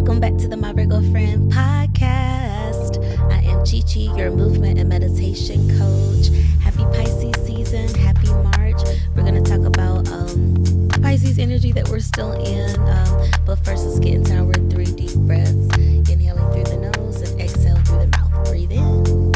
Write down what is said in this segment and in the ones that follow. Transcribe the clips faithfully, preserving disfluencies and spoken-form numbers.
Welcome back to the My Virgo Friend podcast. I am Chi Chi, your movement and meditation coach. Happy Pisces season. Happy March. We're going to talk about um, Pisces energy that we're still in. Um, but first, let's get into our three deep breaths. Inhaling through the nose and exhale through the mouth. Breathe in.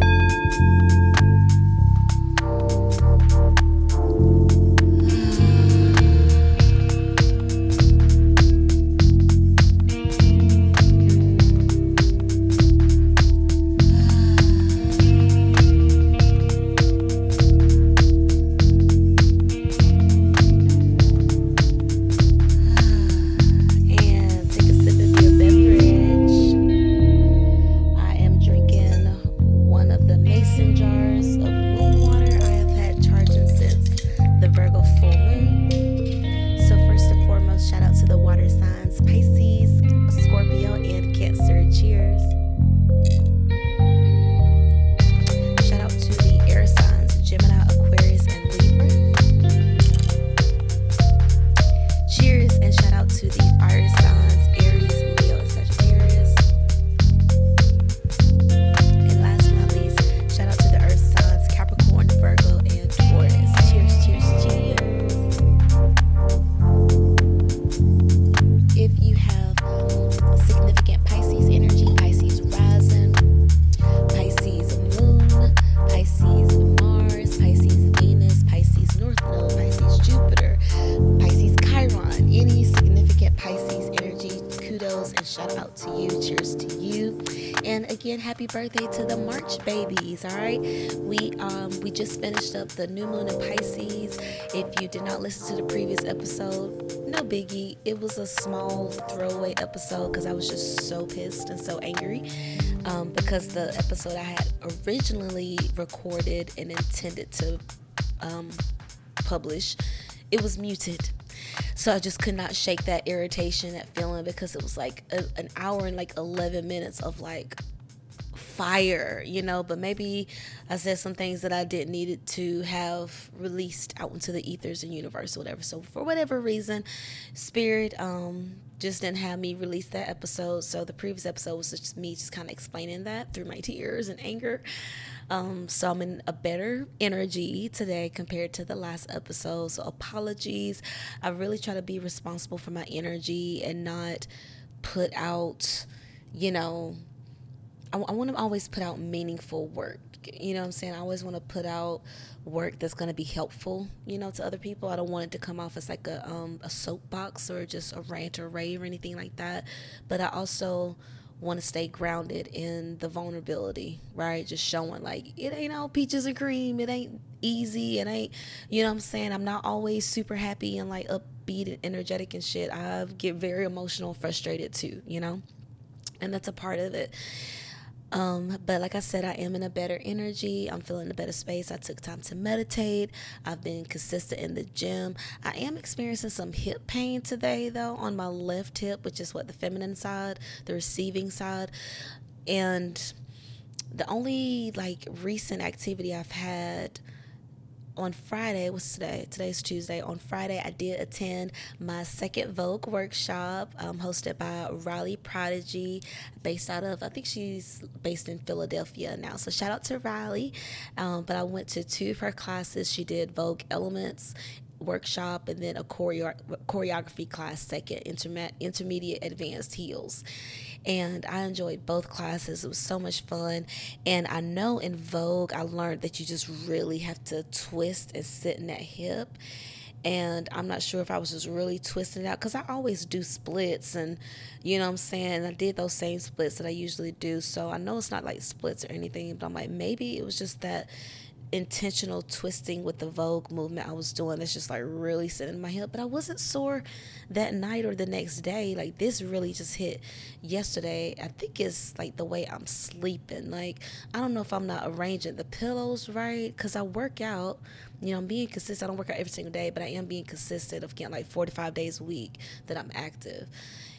Happy birthday to the March babies. All right, we um we just finished up the new moon in Pisces. If you did not listen to the previous episode, no biggie. It was a small throwaway episode because I was just so pissed and so angry um because the episode I had originally recorded and intended to um publish, it was muted. So I just could not shake that irritation, that feeling, because it was like a, an hour and like eleven minutes of like fire, you know, but maybe I said some things that I didn't need it to have released out into the ethers and universe or whatever. So for whatever reason, spirit um just didn't have me release that episode. So the previous episode was just me just kind of explaining that through my tears and anger. Um, so I'm in a better energy today compared to the last episode. So apologies. I really try to be responsible for my energy and not put out, you know, I, I want to always put out meaningful work. You know what I'm saying? I always want to put out work that's going to be helpful, you know, to other people. I don't want it to come off as like a um a soapbox or just a rant or rave or anything like that. But I also want to stay grounded in the vulnerability, right? Just showing like it ain't all peaches and cream. It ain't easy. It ain't, you know what I'm saying? I'm not always super happy and like upbeat and energetic and shit. I get very emotional, frustrated too, you know, and that's a part of it. Um, but like I said, I am in a better energy. I'm feeling a better space. I took time to meditate. I've been consistent in the gym. I am experiencing some hip pain today, though, on my left hip, which is what the feminine side, the receiving side. And the only like recent activity I've had on Friday, what's today? Today's Tuesday. On Friday, I did attend my second Vogue workshop um, hosted by Riley Prodigy, based out of, I think she's based in Philadelphia now. So shout out to Riley. Um, but I went to two of her classes. She did Vogue Elements workshop and then a choreo- choreography class second, interme- intermediate advanced heels. And I enjoyed both classes. It was so much fun. And I know in Vogue, I learned that you just really have to twist and sit in that hip. And I'm not sure if I was just really twisting it out because I always do splits and, you know what I'm saying? I did those same splits that I usually do. So I know it's not like splits or anything, but I'm like, maybe it was just that intentional twisting with the Vogue movement I was doing that's just like really sitting in my hip. But I wasn't sore that night or the next day. Like this really just hit yesterday. I think it's like the way I'm sleeping. Like I don't know if I'm not arranging the pillows right because I work out, you know, I'm being consistent. I don't work out every single day, but I am being consistent of getting like forty-five days a week that I'm active.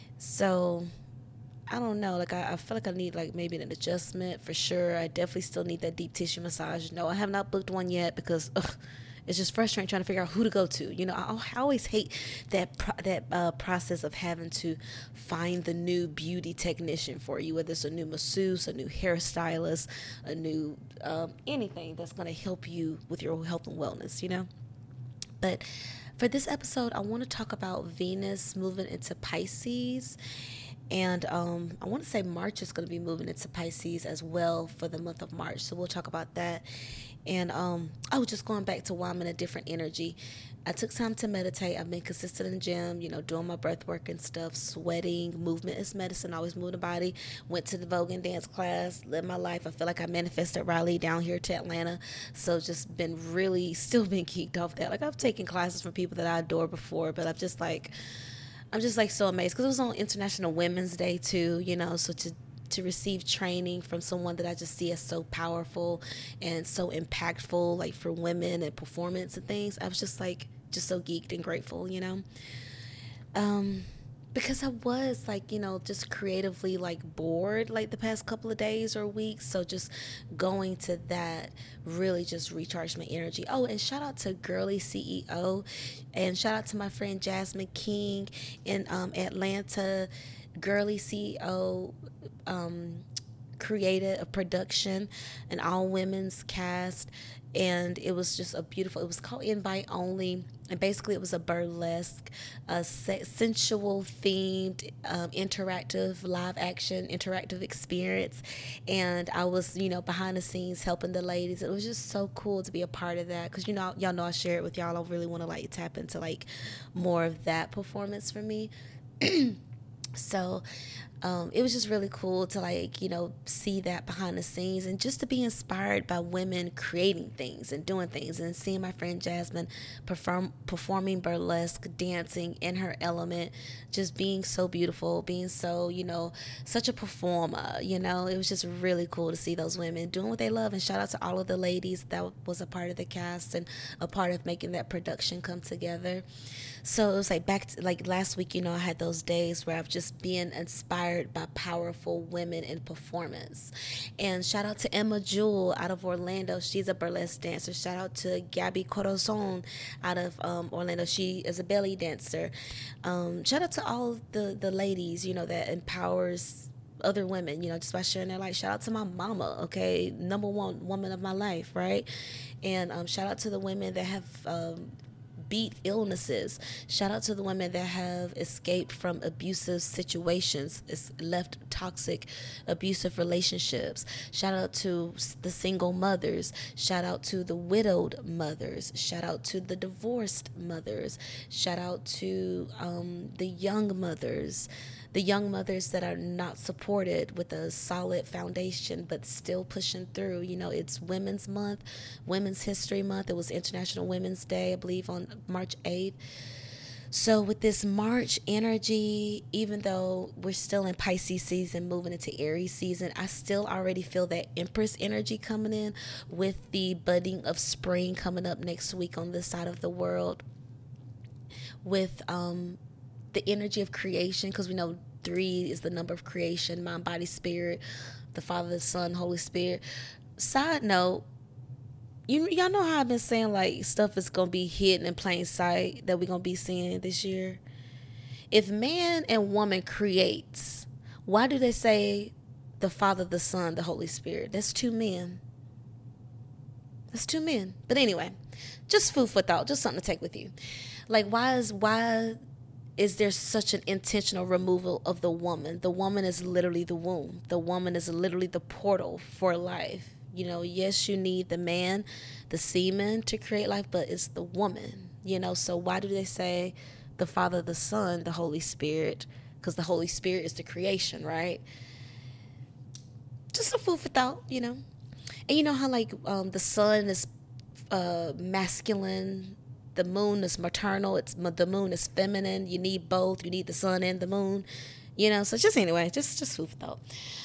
So I don't know, like I, I feel like I need like maybe an adjustment for sure. I definitely still need that deep tissue massage. No, I have not booked one yet because ugh, It's just frustrating trying to figure out who to go to. You know, I, I always hate that pro- that uh, process of having to find the new beauty technician for you, whether it's a new masseuse, a new hairstylist, a new um, anything that's going to help you with your health and wellness, you know. But for this episode, I want to talk about Venus moving into Pisces. And um, I want to say March is going to be moving into Pisces as well for the month of March. So we'll talk about that. And um, oh, just going back to why I'm in a different energy. I took time to meditate. I've been consistent in the gym, you know, doing my breath work and stuff, sweating. Movement is medicine. I always move the body. Went to the Vogue and dance class, lived my life. I feel like I manifested Raleigh down here to Atlanta. So just been really, still been geeked off that. Like I've taken classes from people that I adore before, but I've just like, I'm just like so amazed because it was on International Women's Day too, you know, so to to receive training from someone that I just see as so powerful and so impactful, like for women and performance and things, I was just like, just so geeked and grateful, you know, um, because I was like, you know, just creatively like bored like the past couple of days or weeks. So just going to that really just recharged my energy. Oh, and shout out to Girly C E O and shout out to my friend Jasmine King in um, Atlanta. Girly C E O um, created a production, an all women's cast, and it was just a beautiful, it was called Invite Only, and basically it was a burlesque, a sensual themed, um, interactive, live action, interactive experience, and I was, you know, behind the scenes helping the ladies. It was just so cool to be a part of that, because, you know, y'all know I share it with y'all. I really want to, like, tap into, like, more of that performance for me. So um, it was just really cool to, like, you know, see that behind the scenes and just to be inspired by women creating things and doing things, and seeing my friend Jasmine perform performing burlesque, dancing in her element, just being so beautiful, being so, you know, such a performer. You know, it was just really cool to see those women doing what they love. And shout out to all of the ladies that was a part of the cast and a part of making that production come together. So it was like back to, like last week, you know, I had those days where I've just been inspired by powerful women in performance. And shout out to Emma Jewel out of Orlando. She's a burlesque dancer. Shout out to Gabby Corazon out of um, Orlando. She is a belly dancer. Um, shout out to all the, the ladies, you know, that empowers other women, you know, just by sharing their life. Shout out to my mama, okay, number one woman of my life, right? And um, shout out to the women that have um, beat illnesses. Shout out to the women that have escaped from abusive situations, it's left toxic, abusive relationships. Shout out to the single mothers. Shout out to the widowed mothers. Shout out to the divorced mothers. Shout out to um, the young mothers. The young mothers that are not supported with a solid foundation, but still pushing through. You know, it's Women's Month, Women's History Month. It was International Women's Day, I believe, on March eighth. So with this March energy, even though we're still in Pisces season, moving into Aries season, I still already feel that Empress energy coming in with the budding of spring coming up next week on this side of the world. With um the energy of creation, because we know three is the number of creation, mind, body, spirit, the Father, the Son, Holy Spirit. Side note, you y'all know how I've been saying like stuff is gonna be hidden in plain sight that we're gonna be seeing this year. If man and woman creates, why do they say the Father, the Son, the Holy Spirit? That's two men. That's two men. But anyway, just food for thought, just something to take with you. Like, why is why is there such an intentional removal of the woman? The woman is literally the womb. The woman is literally the portal for life. You know, yes, you need the man, the semen to create life, but it's the woman, you know. So why do they say the Father, the Son, the Holy Spirit? Because the Holy Spirit is the creation, right? Just a food for thought, you know. And you know how like um, the sun is uh, masculine, the moon is maternal, it's the moon is feminine. You need both. You need the sun and the moon, you know. So just anyway, just just food for thought.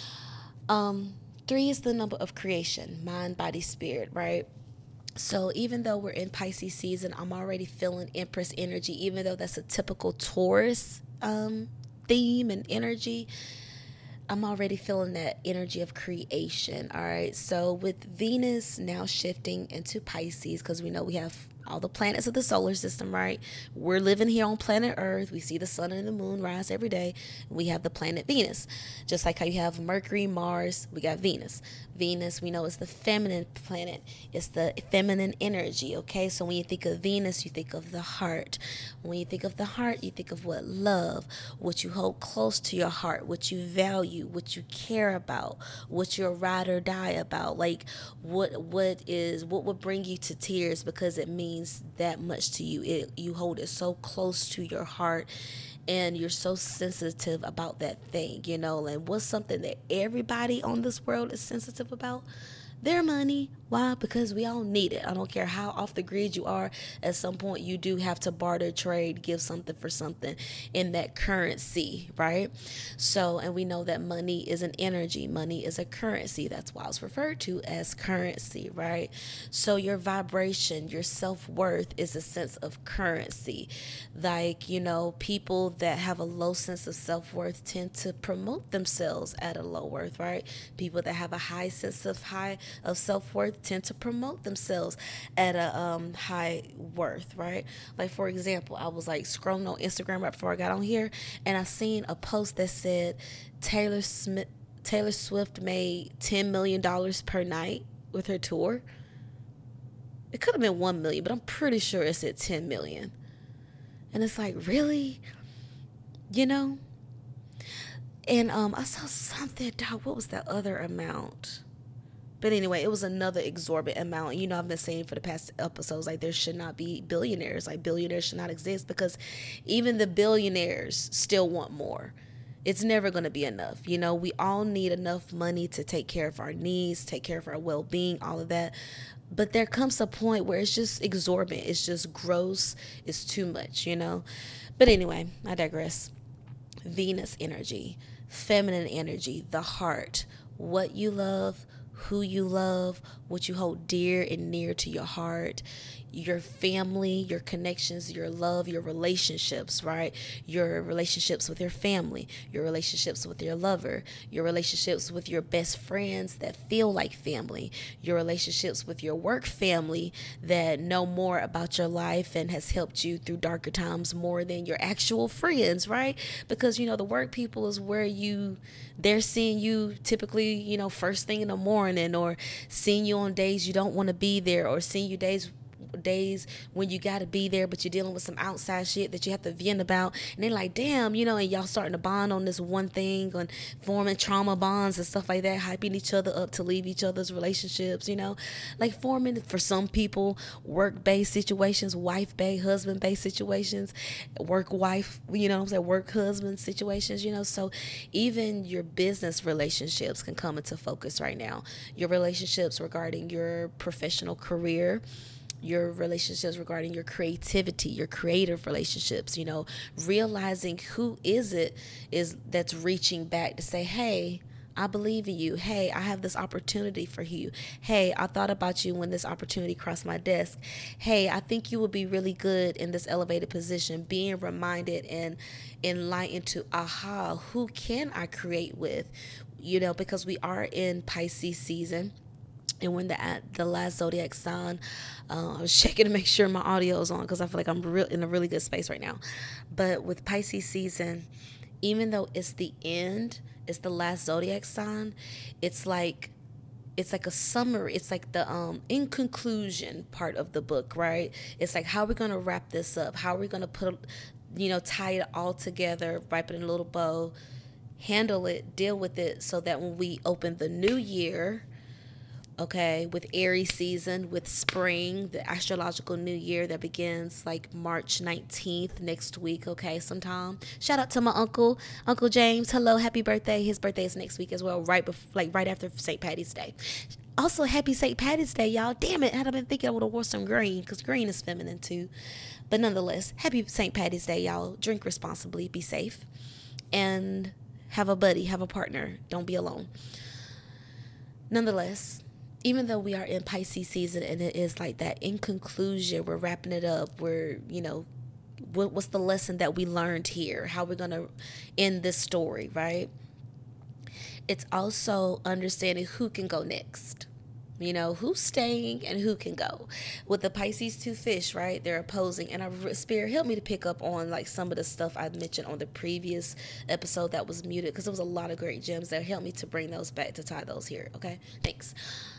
Um, three is the number of creation, mind, body, spirit, right? So even though we're in Pisces season, I'm already feeling Empress energy. Even though that's a typical Taurus um, theme and energy, I'm already feeling that energy of creation. All right. So with Venus now shifting into Pisces, because we know we have all the planets of the solar system, right? We're living here on planet Earth. We see the sun and the moon rise every day. We have the planet Venus. Just like how you have Mercury, Mars, we got Venus. Venus, we know, is the feminine planet. It's the feminine energy, okay? So when you think of Venus, you think of the heart. When you think of the heart, you think of what love, what you hold close to your heart, what you value, what you care about, what you're ride or die about. Like what what is what would bring you to tears because it means that much to you. It you hold it so close to your heart, and you're so sensitive about that thing, you know. And what's something that everybody on this world is sensitive about? Their money. Why? Because we all need it. I don't care how off the grid you are. At some point, you do have to barter, trade, give something for something in that currency, right? So, and we know that money is an energy. Money is a currency. That's why it's referred to as currency, right? So your vibration, your self-worth is a sense of currency. Like, you know, people that have a low sense of self-worth tend to promote themselves at a low worth, right? People that have a high sense of high of self-worth tend to promote themselves at a um, high worth, right? Like, for example, I was like scrolling on Instagram right before I got on here, and I seen a post that said Taylor Smith, Taylor Swift made ten million dollars per night with her tour. It could have been one million, but I'm pretty sure it said ten million. And it's like, really? You know? And um, I saw something, dog, what was that other amount? But anyway, it was another exorbitant amount. You know, I've been saying for the past episodes, like, there should not be billionaires. Like, billionaires should not exist, because even the billionaires still want more. It's never going to be enough. You know, we all need enough money to take care of our needs, take care of our well-being, all of that. But there comes a point where it's just exorbitant. It's just gross. It's too much, you know. But anyway, I digress. Venus energy, feminine energy, the heart, what you love, who you love, what you hold dear and near to your heart, your family, your connections, your love, your relationships, right? Your relationships with your family, your relationships with your lover, your relationships with your best friends that feel like family, your relationships with your work family that know more about your life and has helped you through darker times more than your actual friends, right? Because, you know, the work people is where you, they're seeing you typically, you know, first thing in the morning, or seeing you on days you don't want to be there, or seeing you days days when you got to be there, but you're dealing with some outside shit that you have to vent about, and they're like, damn, you know, and y'all starting to bond on this one thing, on forming trauma bonds and stuff like that, hyping each other up to leave each other's relationships, you know, like forming, for some people, work-based situations, wife-based, husband-based situations, work-wife, you know what I'm saying, work-husband situations, you know. So even your business relationships can come into focus right now. Your relationships regarding your professional career, your relationships regarding your creativity, your creative relationships, you know, realizing who is it is that's reaching back to say, hey, I believe in you. Hey, I have this opportunity for you. Hey, I thought about you when this opportunity crossed my desk. Hey, I think you would be really good in this elevated position. Being reminded and enlightened to, aha, who can I create with? You know, because we are in Pisces season. And when the the last zodiac sign, uh, I was checking to make sure my audio is on, because I feel like I'm real in a really good space right now. But with Pisces season, even though it's the end, it's the last zodiac sign, it's like it's like a summary. It's like the um in conclusion part of the book, right? It's like, how are we going to wrap this up? How are we going to put, you know, tie it all together, wrap it in a little bow, handle it, deal with it, so that when we open the new year, okay, with Aries season, with spring, the astrological new year that begins like March nineteenth, next week, okay, sometime. Shout out to my uncle, Uncle James. Hello, happy birthday. His birthday is next week as well, right before, like right after Saint Patty's Day. Also, happy Saint Patty's Day, y'all. Damn it, had I been thinking I would have wore some green, because green is feminine too. But nonetheless, happy Saint Patty's Day, y'all. Drink responsibly, be safe, and have a buddy, have a partner. Don't be alone. Nonetheless, even though we are in Pisces season and it is like that, in conclusion, we're wrapping it up. We're, you know, what, what's the lesson that we learned here? How we're going to end this story, right? It's also understanding who can go next. You know, who's staying and who can go. With the Pisces two fish, right? They're opposing. And our spirit helped me to pick up on like some of the stuff I mentioned on the previous episode that was muted, because there was a lot of great gems that helped me to bring those back, to tie those here. Okay, thanks.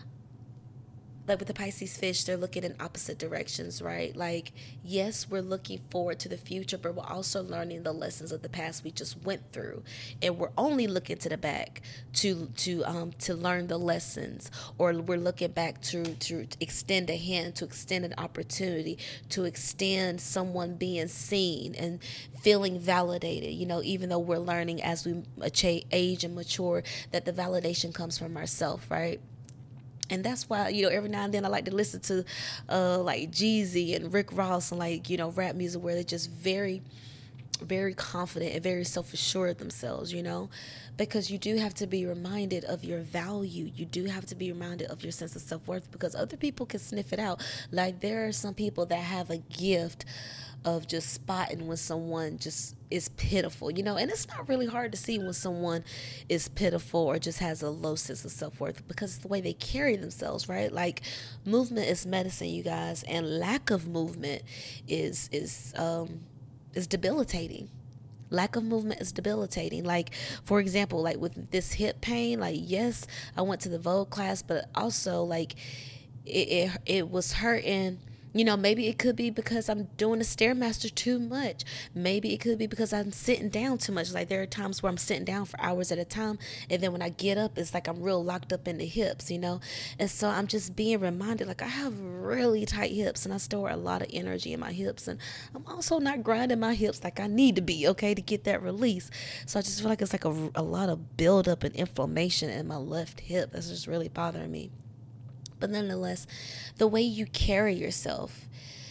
Like with the Pisces fish, they're looking in opposite directions, right? Like, yes, we're looking forward to the future, but we're also learning the lessons of the past we just went through, and we're only looking to the back to to um to learn the lessons, or we're looking back to to extend a hand, to extend an opportunity, to extend someone being seen and feeling validated. You know, even though we're learning as we age and mature that the validation comes from ourselves, right? And that's why, you know, every now and then I like to listen to uh, like Jeezy and Rick Ross and like, you know, rap music where they're just very, very confident and very self-assured of themselves, you know, because you do have to be reminded of your value. You do have to be reminded of your sense of self-worth, because other people can sniff it out. Like, there are some people that have a gift of just spotting when someone just is pitiful, you know, and it's not really hard to see when someone is pitiful or just has a low sense of self-worth, because it's the way they carry themselves, right? Like, movement is medicine, you guys, and lack of movement is is um is debilitating. Lack of movement is debilitating. Like, for example, like with this hip pain, like, yes, I went to the Vogue class, but also like it it, it was hurting. You know, maybe it could be because I'm doing the Stairmaster too much. Maybe it could be because I'm sitting down too much. Like, there are times where I'm sitting down for hours at a time, and then when I get up, it's like I'm real locked up in the hips, you know? And so I'm just being reminded, like, I have really tight hips, and I store a lot of energy in my hips, and I'm also not grinding my hips like I need to be, okay, to get that release. So I just feel like it's like a, a lot of buildup and inflammation in my left hip. That's just really bothering me. But nonetheless, the way you carry yourself,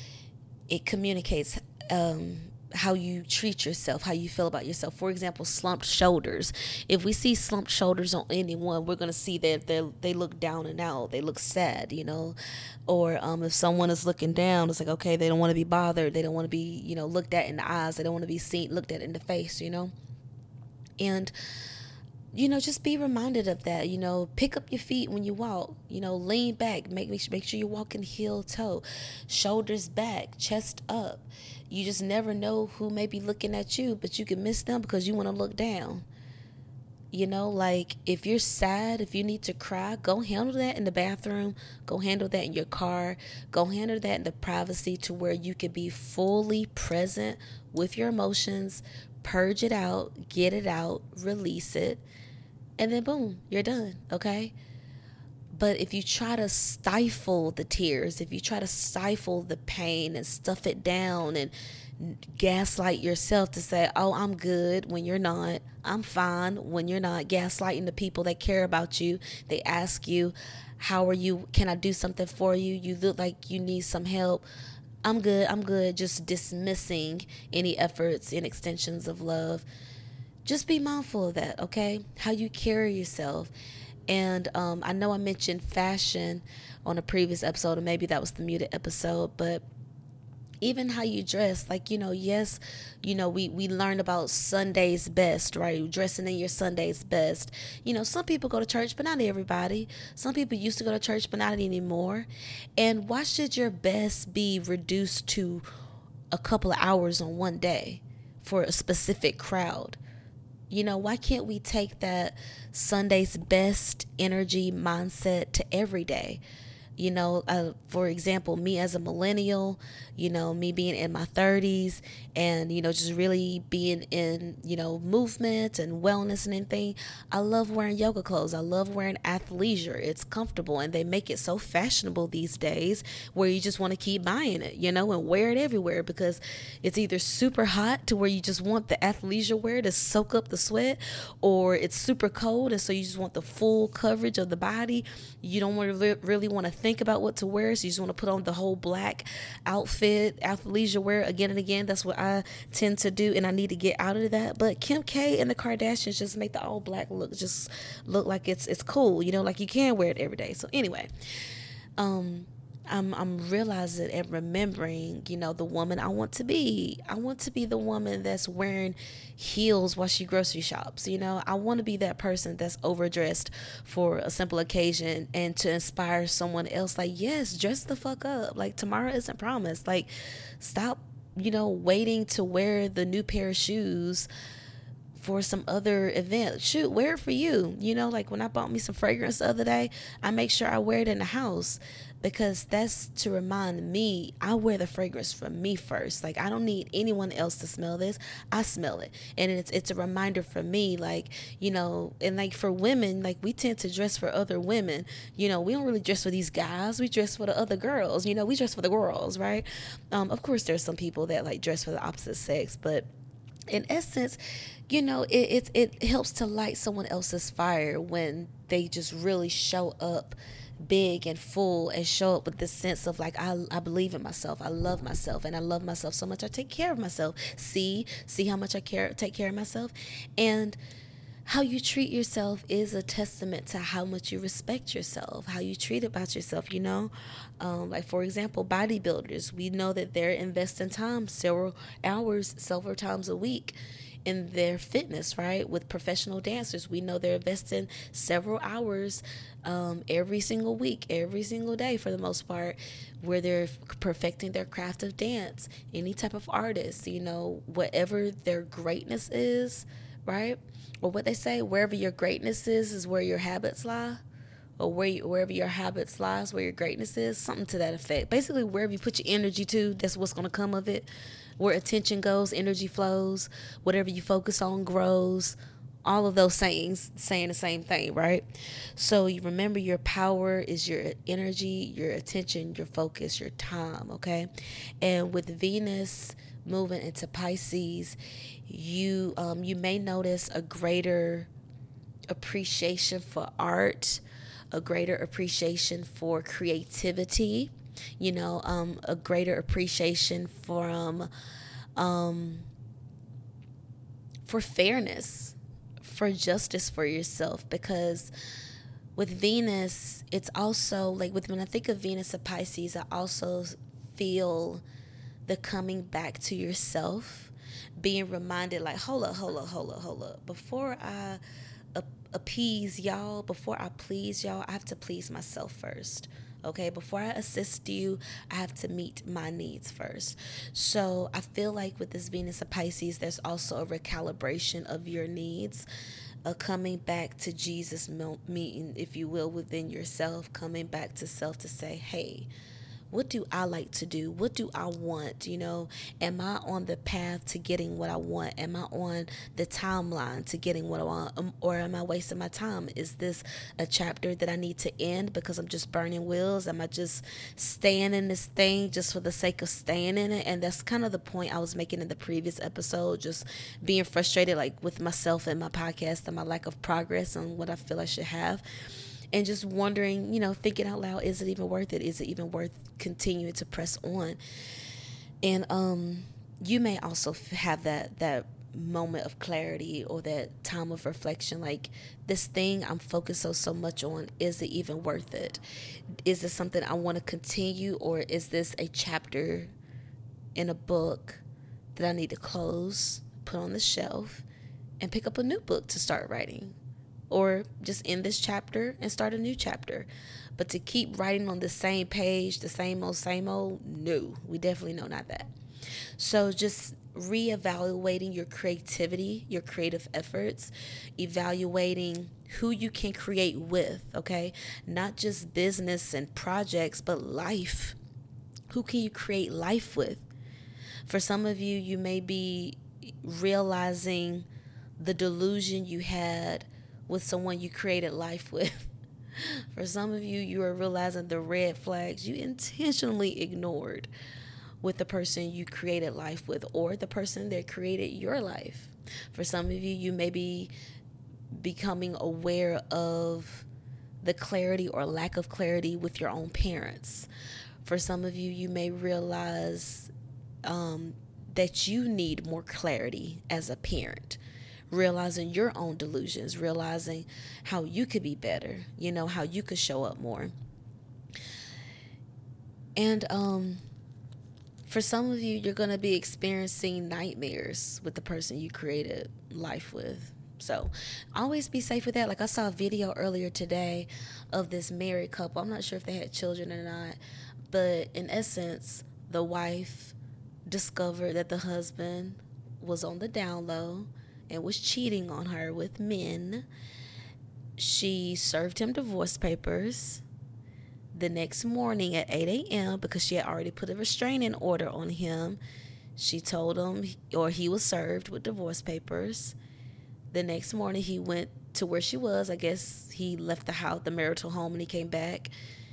it communicates um, how you treat yourself, how you feel about yourself. For example, slumped shoulders. If we see slumped shoulders on anyone, we're going to see that they they look down and out. They look sad, you know. Or um, if someone is looking down, it's like, okay, they don't want to be bothered. They don't want to be, you know, looked at in the eyes. They don't want to be seen, looked at in the face, you know. And you know, just be reminded of that. You know, pick up your feet when you walk. You know, lean back. Make make sure you're walking heel toe, shoulders back, chest up. You just never know who may be looking at you, but you can miss them because you want to look down. You know, like, if you're sad, if you need to cry, go handle that in the bathroom. Go handle that in your car. Go handle that in the privacy, to where you can be fully present with your emotions. Purge it out, get it out, release it. And then boom, you're done, okay? But if you try to stifle the tears, if you try to stifle the pain and stuff it down and gaslight yourself to say, oh, I'm good, when you're not, I'm fine when you're not, gaslighting the people that care about you. They ask you, how are you? Can I do something for you? You look like you need some help. I'm good, I'm good. Just dismissing any efforts and extensions of love. Just be mindful of that, okay? How you carry yourself. And um, I know I mentioned fashion on a previous episode, or maybe that was the muted episode, but even how you dress, like, you know, yes, you know, we, we learned about Sunday's best, right? Dressing in your Sunday's best. You know, some people go to church, but not everybody. Some people used to go to church, but not anymore. And why should your best be reduced to a couple of hours on one day for a specific crowd? You know, why can't we take that Sunday's best energy mindset to every day? You know, uh, for example, me as a millennial, you know, me being in my thirties and, you know, just really being in, you know, movement and wellness and anything. I love wearing yoga clothes. I love wearing athleisure. It's comfortable, and they make it so fashionable these days where you just want to keep buying it, you know, and wear it everywhere, because it's either super hot to where you just want the athleisure wear to soak up the sweat, or it's super cold, and so you just want the full coverage of the body. You don't want to really want to think about what to wear, so you just want to put on the whole black outfit, athleisure wear again and again. That's what I tend to do, and I need to get out of that. But Kim K and the Kardashians just make the all black look just look like it's it's cool, you know, like you can wear it every day. So anyway, um I'm I'm realizing and remembering, you know, the woman I want to be. I want to be the woman that's wearing heels while she grocery shops. You know, I want to be that person that's overdressed for a simple occasion and to inspire someone else. Like, yes, dress the fuck up. Like, tomorrow isn't promised. Like, stop, you know, waiting to wear the new pair of shoes for some other event. Shoot, wear it for you. You know, like when I bought me some fragrance the other day, I make sure I wear it in the house, because that's to remind me I wear the fragrance for me first. Like, I don't need anyone else to smell this. I smell it. And it's it's a reminder for me, like, you know, and like for women, like we tend to dress for other women. You know, we don't really dress for these guys. We dress for the other girls. You know, we dress for the girls, right? Um, of course, there's some people that like dress for the opposite sex, but in essence, you know, it, it it helps to light someone else's fire when they just really show up big and full and show up with this sense of like, I, I believe in myself, I love myself, and I love myself so much I take care of myself. See, see how much I care take care of myself. And how you treat yourself is a testament to how much you respect yourself, how you treat about yourself, you know. Um, like, for example, bodybuilders, we know that they're investing time, several hours, several times a week in their fitness, right? With professional dancers, we know they're investing several hours um, every single week, every single day for the most part, where they're perfecting their craft of dance. Any type of artist, you know, whatever their greatness is, right? Or what they say, wherever your greatness is, is where your habits lie. Or where you, wherever your habits lies, where your greatness is, something to that effect. Basically, wherever you put your energy to, that's what's going to come of it. Where attention goes, energy flows. Whatever you focus on grows. All of those sayings saying the same thing, right? So you remember, your power is your energy, your attention, your focus, your time, okay? And with Venus moving into Pisces, you um, you may notice a greater appreciation for art, a greater appreciation for creativity, you know, um, a greater appreciation for um, um, for fairness, for justice for yourself. Because with Venus, it's also like, with when I think of Venus of Pisces, I also feel the coming back to yourself, being reminded like, hold up, hold up, hold up, hold up. Before I appease y'all, before I please y'all, I have to please myself first. Okay, before I assist you, I have to meet my needs first. So I feel like with this Venus of Pisces, there's also a recalibration of your needs, a coming back to Jesus meeting, if you will, within yourself, coming back to self to say, hey, what do I like to do? What do I want? You know, am I on the path to getting what I want? Am I on the timeline to getting what I want? Um, or am I wasting my time? Is this a chapter that I need to end because I'm just burning wheels? Am I just staying in this thing just for the sake of staying in it? And that's kind of the point I was making in the previous episode, just being frustrated like with myself and my podcast and my lack of progress on what I feel I should have. And just wondering, you know, thinking out loud, is it even worth it? Is it even worth continuing to press on? And um, you may also have that that moment of clarity or that time of reflection, like, this thing I'm focused so, so much on, is it even worth it? Is this something I want to continue, or is this a chapter in a book that I need to close, put on the shelf, and pick up a new book to start writing? Or just end this chapter and start a new chapter. But to keep writing on the same page, the same old, same old, no, we definitely know not that. So just reevaluating your creativity, your creative efforts, evaluating who you can create with, okay? Not just business and projects, but life. Who can you create life with? For some of you, you may be realizing the delusion you had with someone you created life with. For some of you, you are realizing the red flags you intentionally ignored with the person you created life with, or the person that created your life. For some of you, you may be becoming aware of the clarity or lack of clarity with your own parents. For some of you, you may realize um, that you need more clarity as a parent. Realizing your own delusions, realizing how you could be better, you know, how you could show up more. And um, for some of you, you're going to be experiencing nightmares with the person you created life with. So always be safe with that. Like I saw a video earlier today of this married couple. I'm not sure if they had children or not, but in essence, the wife discovered that the husband was on the down low and was cheating on her with men. She served him divorce papers the next morning at eight a.m. because she had already put a restraining order on him. She told him, or he was served with divorce papers. The next morning he went to where she was. I guess he left the house, the marital home, and he came back.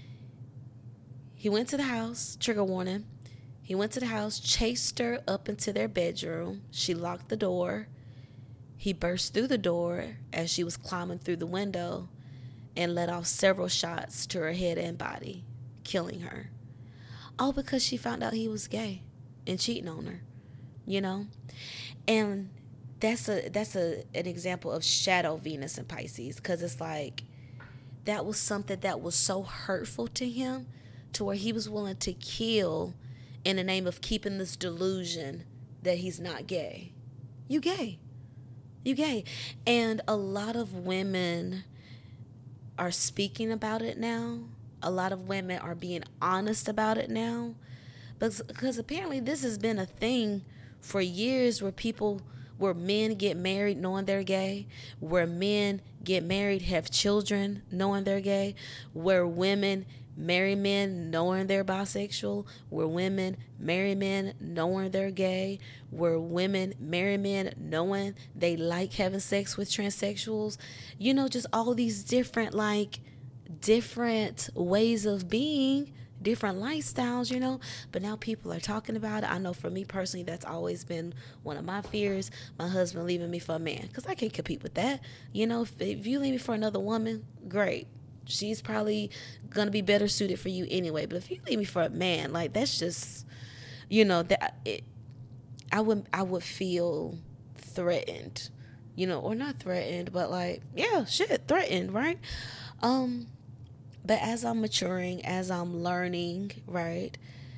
He went to the house, trigger warning. He went to the house, chased her up into their bedroom. She locked the door. He burst through the door as she was climbing through the window and let off several shots to her head and body, killing her. All because she found out he was gay and cheating on her, you know? And that's a that's a an example of shadow Venus and Pisces, because it's like that was something that was so hurtful to him to where he was willing to kill in the name of keeping this delusion that he's not gay. You gay. You gay. And a lot of women are speaking about it now. A lot of women are being honest about it now. Because, because apparently this has been a thing for years, where people, where men get married knowing they're gay, where men get married, have children knowing they're gay, where women marry men knowing they're bisexual, where women marry men knowing they're gay, where women marry men knowing they like having sex with transsexuals. You know, just all these different, like, different ways of being, different lifestyles, you know. But now people are talking about it. I know for me personally, that's always been one of my fears, my husband leaving me for a man, because I can't compete with that. You know, if, if you leave me for another woman, great. She's probably going to be better suited for you anyway. But if you leave me for a man, like, that's just, you know, that it, I would, I would feel threatened, you know, or not threatened, but like, yeah, shit, threatened, right? Um, but as I'm maturing, as I'm learning, right,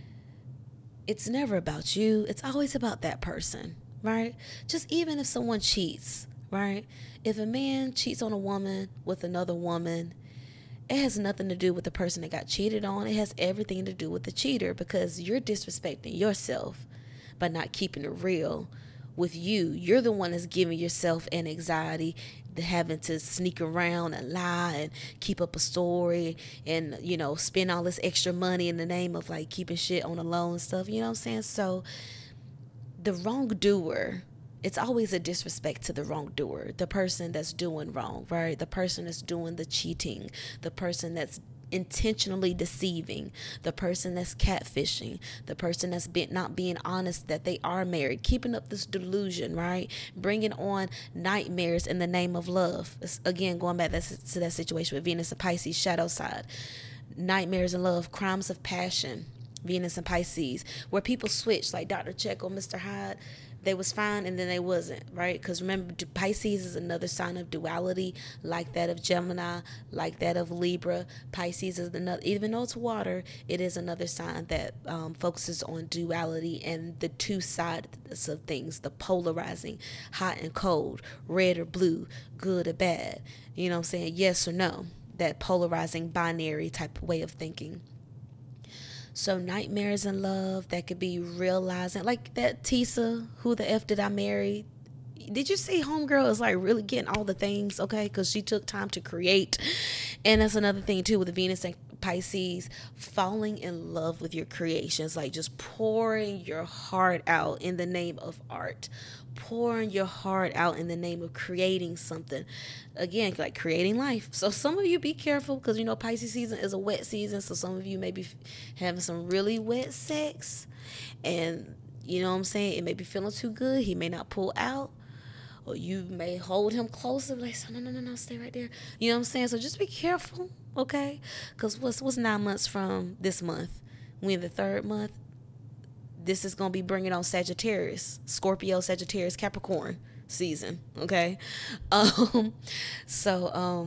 it's never about you. It's always about that person, right? Just even if someone cheats, right? If a man cheats on a woman with another woman, it has nothing to do with the person that got cheated on. It has everything to do with the cheater, because you're disrespecting yourself by not keeping it real with you. You're the one that's giving yourself an anxiety, having to sneak around and lie and keep up a story and, you know, spend all this extra money in the name of like keeping shit on the low and stuff. You know what I'm saying? So the wrongdoer, it's always a disrespect to the wrongdoer, the person that's doing wrong, right? The person that's doing the cheating, the person that's intentionally deceiving, the person that's catfishing, the person that's been not being honest that they are married, keeping up this delusion, right? Bringing on nightmares in the name of love. It's, again, going back to that situation with Venus and Pisces, shadow side. Nightmares in love, crimes of passion, Venus and Pisces, where people switch, like Doctor Jekyll, Mister Hyde. They was fine and then they wasn't, right? Because remember, Pisces is another sign of duality, like that of Gemini, like that of Libra. Pisces is another, even though it's water, it is another sign that um, focuses on duality and the two sides of things, the polarizing, hot and cold, red or blue, good or bad. You know what I'm saying? Yes or no. That polarizing binary type of way of thinking. So nightmares in love, that could be realizing, like that Tisa, who the F did I marry? Did you see Homegirl is like really getting all the things, okay? Because she took time to create. And that's another thing too with the Venus and Pisces, falling in love with your creations, like just pouring your heart out in the name of art, pouring your heart out in the name of creating something, again, like creating life. So some of you be careful, because you know Pisces season is a wet season, so some of you may be having some really wet sex, and you know what I'm saying, it may be feeling too good, he may not pull out, or you may hold him closer, like, no, no, no, no, stay right there. You know what I'm saying? So just be careful, okay? Because what's, what's nine months from this month? We in the third month. This is going to be bringing on Sagittarius, Scorpio, Sagittarius, Capricorn season, okay? Um, so, um,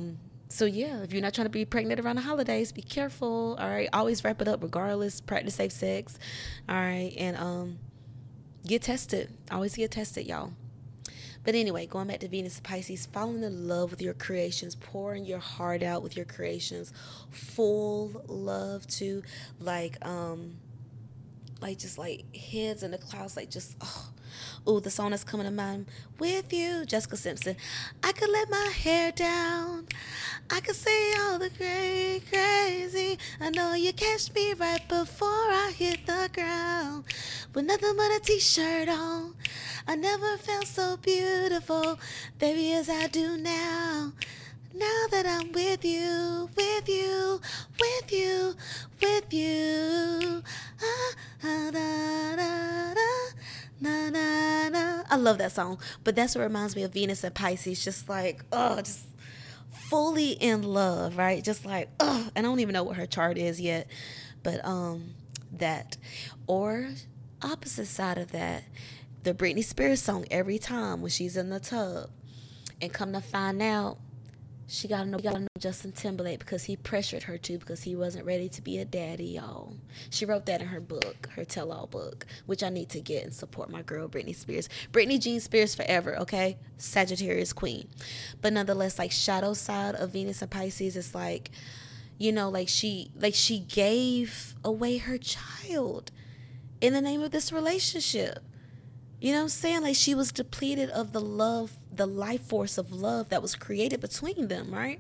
So yeah, if you're not trying to be pregnant around the holidays, be careful. All right, always wrap it up regardless. Practice safe sex. All right, and um, get tested. Always get tested, y'all. But anyway, going back to Venus and Pisces, falling in love with your creations, pouring your heart out with your creations, full love to, like, um, like just like heads in the clouds, like just oh, oh, the song that's coming to mind with you, Jessica Simpson. I could let my hair down, I could say all the crazy, crazy. I know you catch me right before I hit the ground with nothing but a t-shirt on. I never felt so beautiful, baby, as I do now. Now that I'm with you, with you, with you, with you. Ah, ah, da, da, da, na, na, na. I love that song, but that's what reminds me of Venus and Pisces. Just like, oh, just fully in love, right? Just like, oh, and I don't even know what her chart is yet, but um, that. Or opposite side of that, the Britney Spears song, Every Time, when she's in the tub, and come to find out, she got to know, know Justin Timberlake because he pressured her to, because he wasn't ready to be a daddy, y'all. She wrote that in her book, her tell-all book, which I need to get and support my girl, Britney Spears. Britney Jean Spears forever, okay? Sagittarius queen. But nonetheless, like, shadow side of Venus and Pisces is like, you know, like she, like she gave away her child in the name of this relationship. You know what I'm saying? Like, she was depleted of the love, the life force of love that was created between them, right?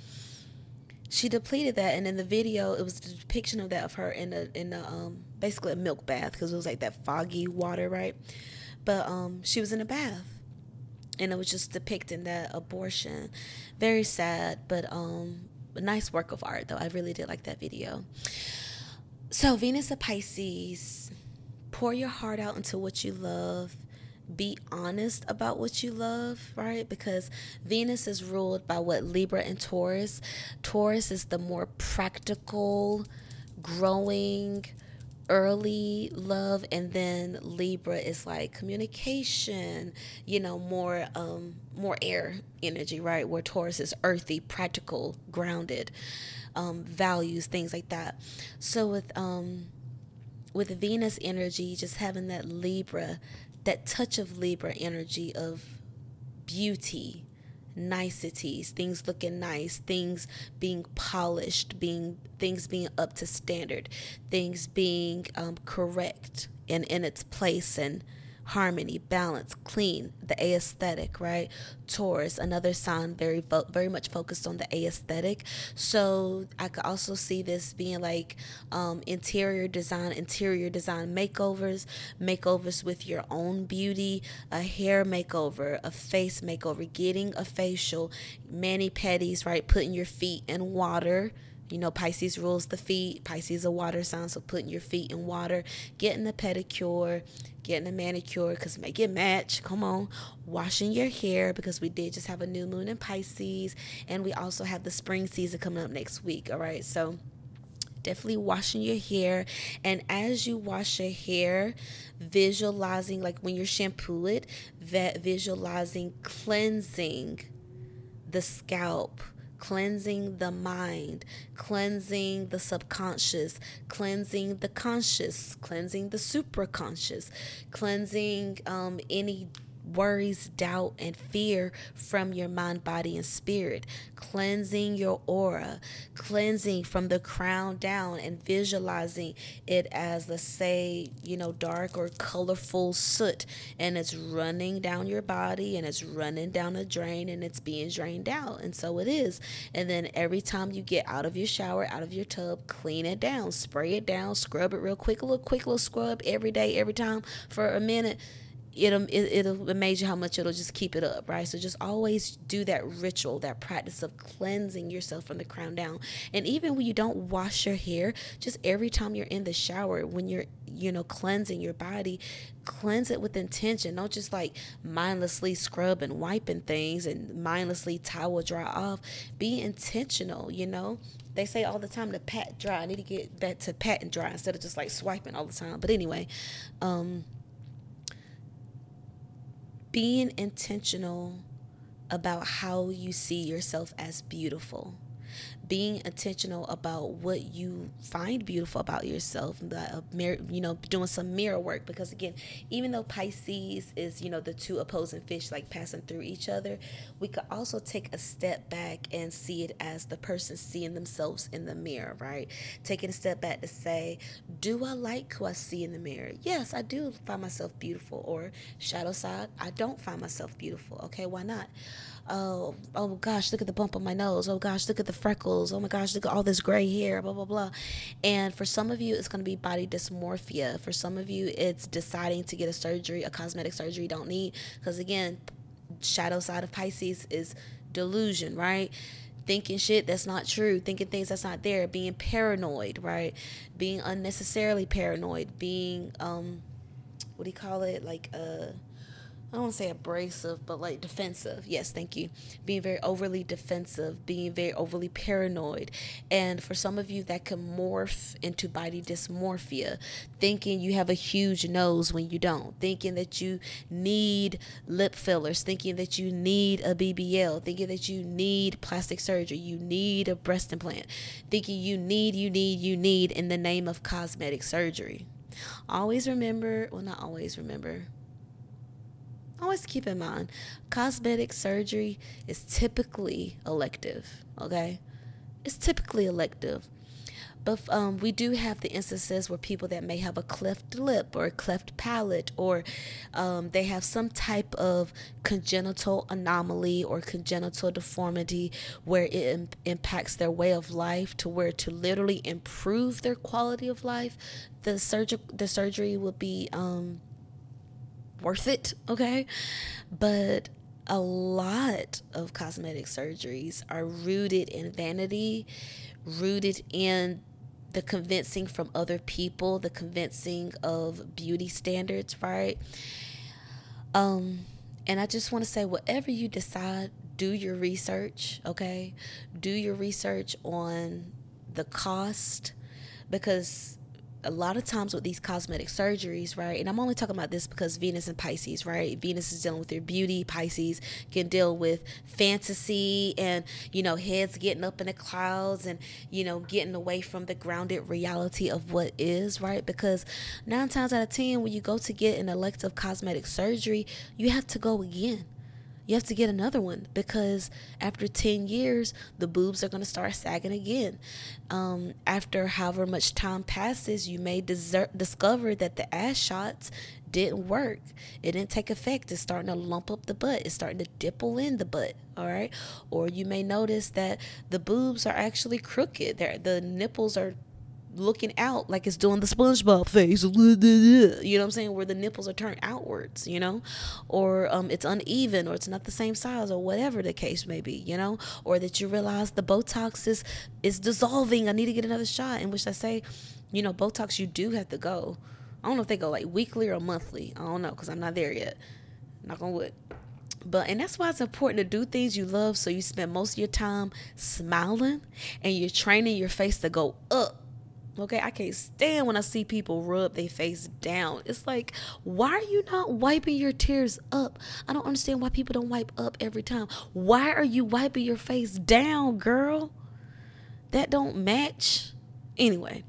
She depleted that, and in the video, it was a depiction of that of her in a in a um basically a milk bath, because it was like that foggy water, right? But um she was in a bath, and it was just depicting that abortion. Very sad, but um a nice work of art though. I really did like that video. So Venus and Pisces. Pour your heart out into what you love. Be honest about what you love, right? Because Venus is ruled by what? Libra and Taurus. Taurus is the more practical, growing, early love, and then Libra is like communication, you know, more um more air energy, right? Where Taurus is earthy, practical, grounded, um, values, things like that. So with um with Venus energy, just having that Libra, that touch of Libra energy of beauty, niceties, things looking nice, things being polished, being things being up to standard, things being um, correct and in its place and harmony, balance, clean, the aesthetic, right? Taurus, another sign very fo- very much focused on the aesthetic. So I could also see this being like um, interior design, interior design makeovers, makeovers with your own beauty, a hair makeover, a face makeover, getting a facial, mani-pedis, right? Putting your feet in water. You know, Pisces rules the feet. Pisces is a water sign, so putting your feet in water, getting a pedicure, getting a manicure, because make it match. Come on. Washing your hair, because we did just have a new moon in Pisces, and we also have the spring season coming up next week. All right, so definitely washing your hair. And as you wash your hair, visualizing, like when you shampoo it, that visualizing cleansing the scalp, cleansing the mind, cleansing the subconscious, cleansing the conscious, cleansing the supraconscious, cleansing um, any worries, doubt, and fear from your mind, body, and spirit, cleansing your aura, cleansing from the crown down, and visualizing it as, let's say, you know, dark or colorful soot, and it's running down your body, and it's running down a drain, and it's being drained out. And so it is. And then every time you get out of your shower, out of your tub, clean it down, spray it down, scrub it real quick, a little quick little scrub every day, every time for a minute. It'll, it, it'll amaze you how much it'll just keep it up, right? So just always do that ritual, that practice of cleansing yourself from the crown down. And even when you don't wash your hair, just every time you're in the shower, when you're, you know, cleansing your body, cleanse it with intention. Don't just like mindlessly scrub and wiping things and mindlessly towel dry off. Be intentional, you know? They say all the time to pat dry. I need to get back to pat and dry instead of just like swiping all the time. But anyway, um, being intentional about how you see yourself as beautiful. Being intentional about what you find beautiful about yourself, the uh, mirror, you know, doing some mirror work. Because again, even though Pisces is, you know, the two opposing fish like passing through each other, we could also take a step back and see it as the person seeing themselves in the mirror, right? Taking a step back to say, do I like who I see in the mirror? Yes, I do find myself beautiful. Or shadow side, I don't find myself beautiful. Okay, why not? Oh, oh gosh, look at the bump on my nose. Oh gosh, look at the freckles. Oh my gosh, look at all this gray hair, blah, blah, blah. And for some of you, it's going to be body dysmorphia. For some of you, it's deciding to get a surgery, a cosmetic surgery you don't need. Because again, shadow side of Pisces is delusion, right? Thinking shit that's not true, thinking things that's not there, being paranoid, right? Being unnecessarily paranoid, being, um, what do you call it? Like, uh, I don't want to say abrasive, but like defensive. Yes, thank you. Being very overly defensive, being very overly paranoid. And for some of you, that can morph into body dysmorphia, thinking you have a huge nose when you don't, thinking that you need lip fillers, thinking that you need a B B L, thinking that you need plastic surgery, you need a breast implant, thinking you need, you need, you need in the name of cosmetic surgery. Always remember, well, not always remember, always keep in mind, cosmetic surgery is typically elective, okay? It's typically elective. But um, we do have the instances where people that may have a cleft lip or a cleft palate, or um, they have some type of congenital anomaly or congenital deformity where it Im- impacts their way of life, to where to literally improve their quality of life, the, surg- the surgery will be um, worth it, okay? But a lot of cosmetic surgeries are rooted in vanity, rooted in the convincing from other people, the convincing of beauty standards, right? Um, and I just want to say, whatever you decide, do your research, okay? Do your research on the cost, because a lot of times with these cosmetic surgeries, right, and I'm only talking about this because Venus and Pisces, right? Venus is dealing with your beauty. Pisces can deal with fantasy and, you know, heads getting up in the clouds and, you know, getting away from the grounded reality of what is, right? Because nine times out of ten, when you go to get an elective cosmetic surgery, you have to go again. You have to get another one, because after ten years, the boobs are going to start sagging again. Um, after however much time passes, you may desert, discover that the ass shots didn't work. It didn't take effect. It's starting to lump up the butt. It's starting to dimple in the butt. All right. Or you may notice that the boobs are actually crooked. They're, the nipples are looking out like it's doing the SpongeBob face, you know what I'm saying, where the nipples are turned outwards, you know, or um, it's uneven, or it's not the same size, or whatever the case may be, you know, or that you realize the Botox is is dissolving. I need to get another shot. In which I say, you know, Botox, you do have to go. I don't know if they go like weekly or monthly. I don't know, because I'm not there yet. Knock on wood. But, and that's why it's important to do things you love, so you spend most of your time smiling and you're training your face to go up. Okay, I can't stand when I see people rub their face down. It's like, why are you not wiping your tears up? I don't understand why people don't wipe up every time. Why are you wiping your face down, girl? That don't match. Anyway,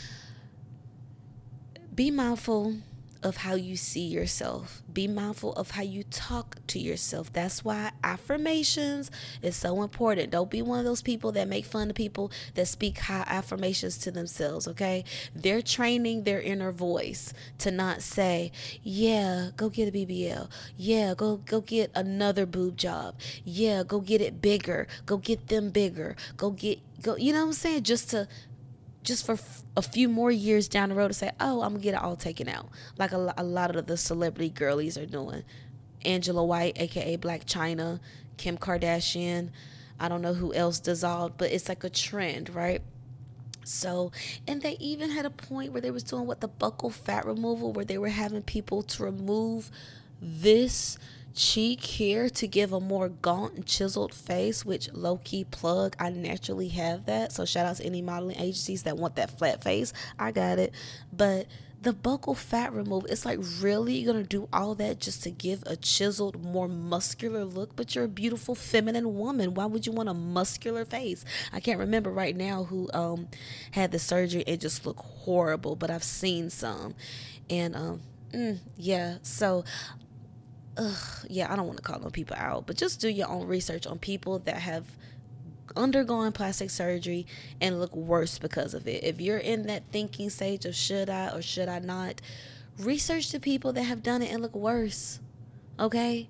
be mindful of how you see yourself. Be mindful of how you talk to yourself. That's why affirmations is so important. Don't be one of those people that make fun of people that speak high affirmations to themselves, okay? They're training their inner voice to not say, yeah, go get a B B L. Yeah, go go get another boob job. Yeah, go get it bigger. Go get them bigger. Go get, go, you know what I'm saying? Just to just for a few more years down the road to say, oh, I'm gonna get it all taken out, like a, a lot of the celebrity girlies are doing. Angela White, aka Black China, Kim Kardashian, I don't know who else dissolved, but it's like a trend, right? So, and they even had a point where they was doing what, the buccal fat removal, where they were having people to remove this cheek here to give a more gaunt and chiseled face, which low-key plug, I naturally have that. So shout out to any modeling agencies that want that flat face. I got it. But The buccal fat removal, it's like, really, you're gonna do all that just to give a chiseled, more muscular look? But you're a beautiful feminine woman. Why would you want a muscular face? I can't remember right now who um had the surgery and just looked horrible, but I've seen some. And um mm, yeah, so ugh, yeah, I don't want to call no people out, but just do your own research on people that have undergone plastic surgery and look worse because of it. If you're in that thinking stage of should I or should I not, research the people that have done it and look worse. Okay?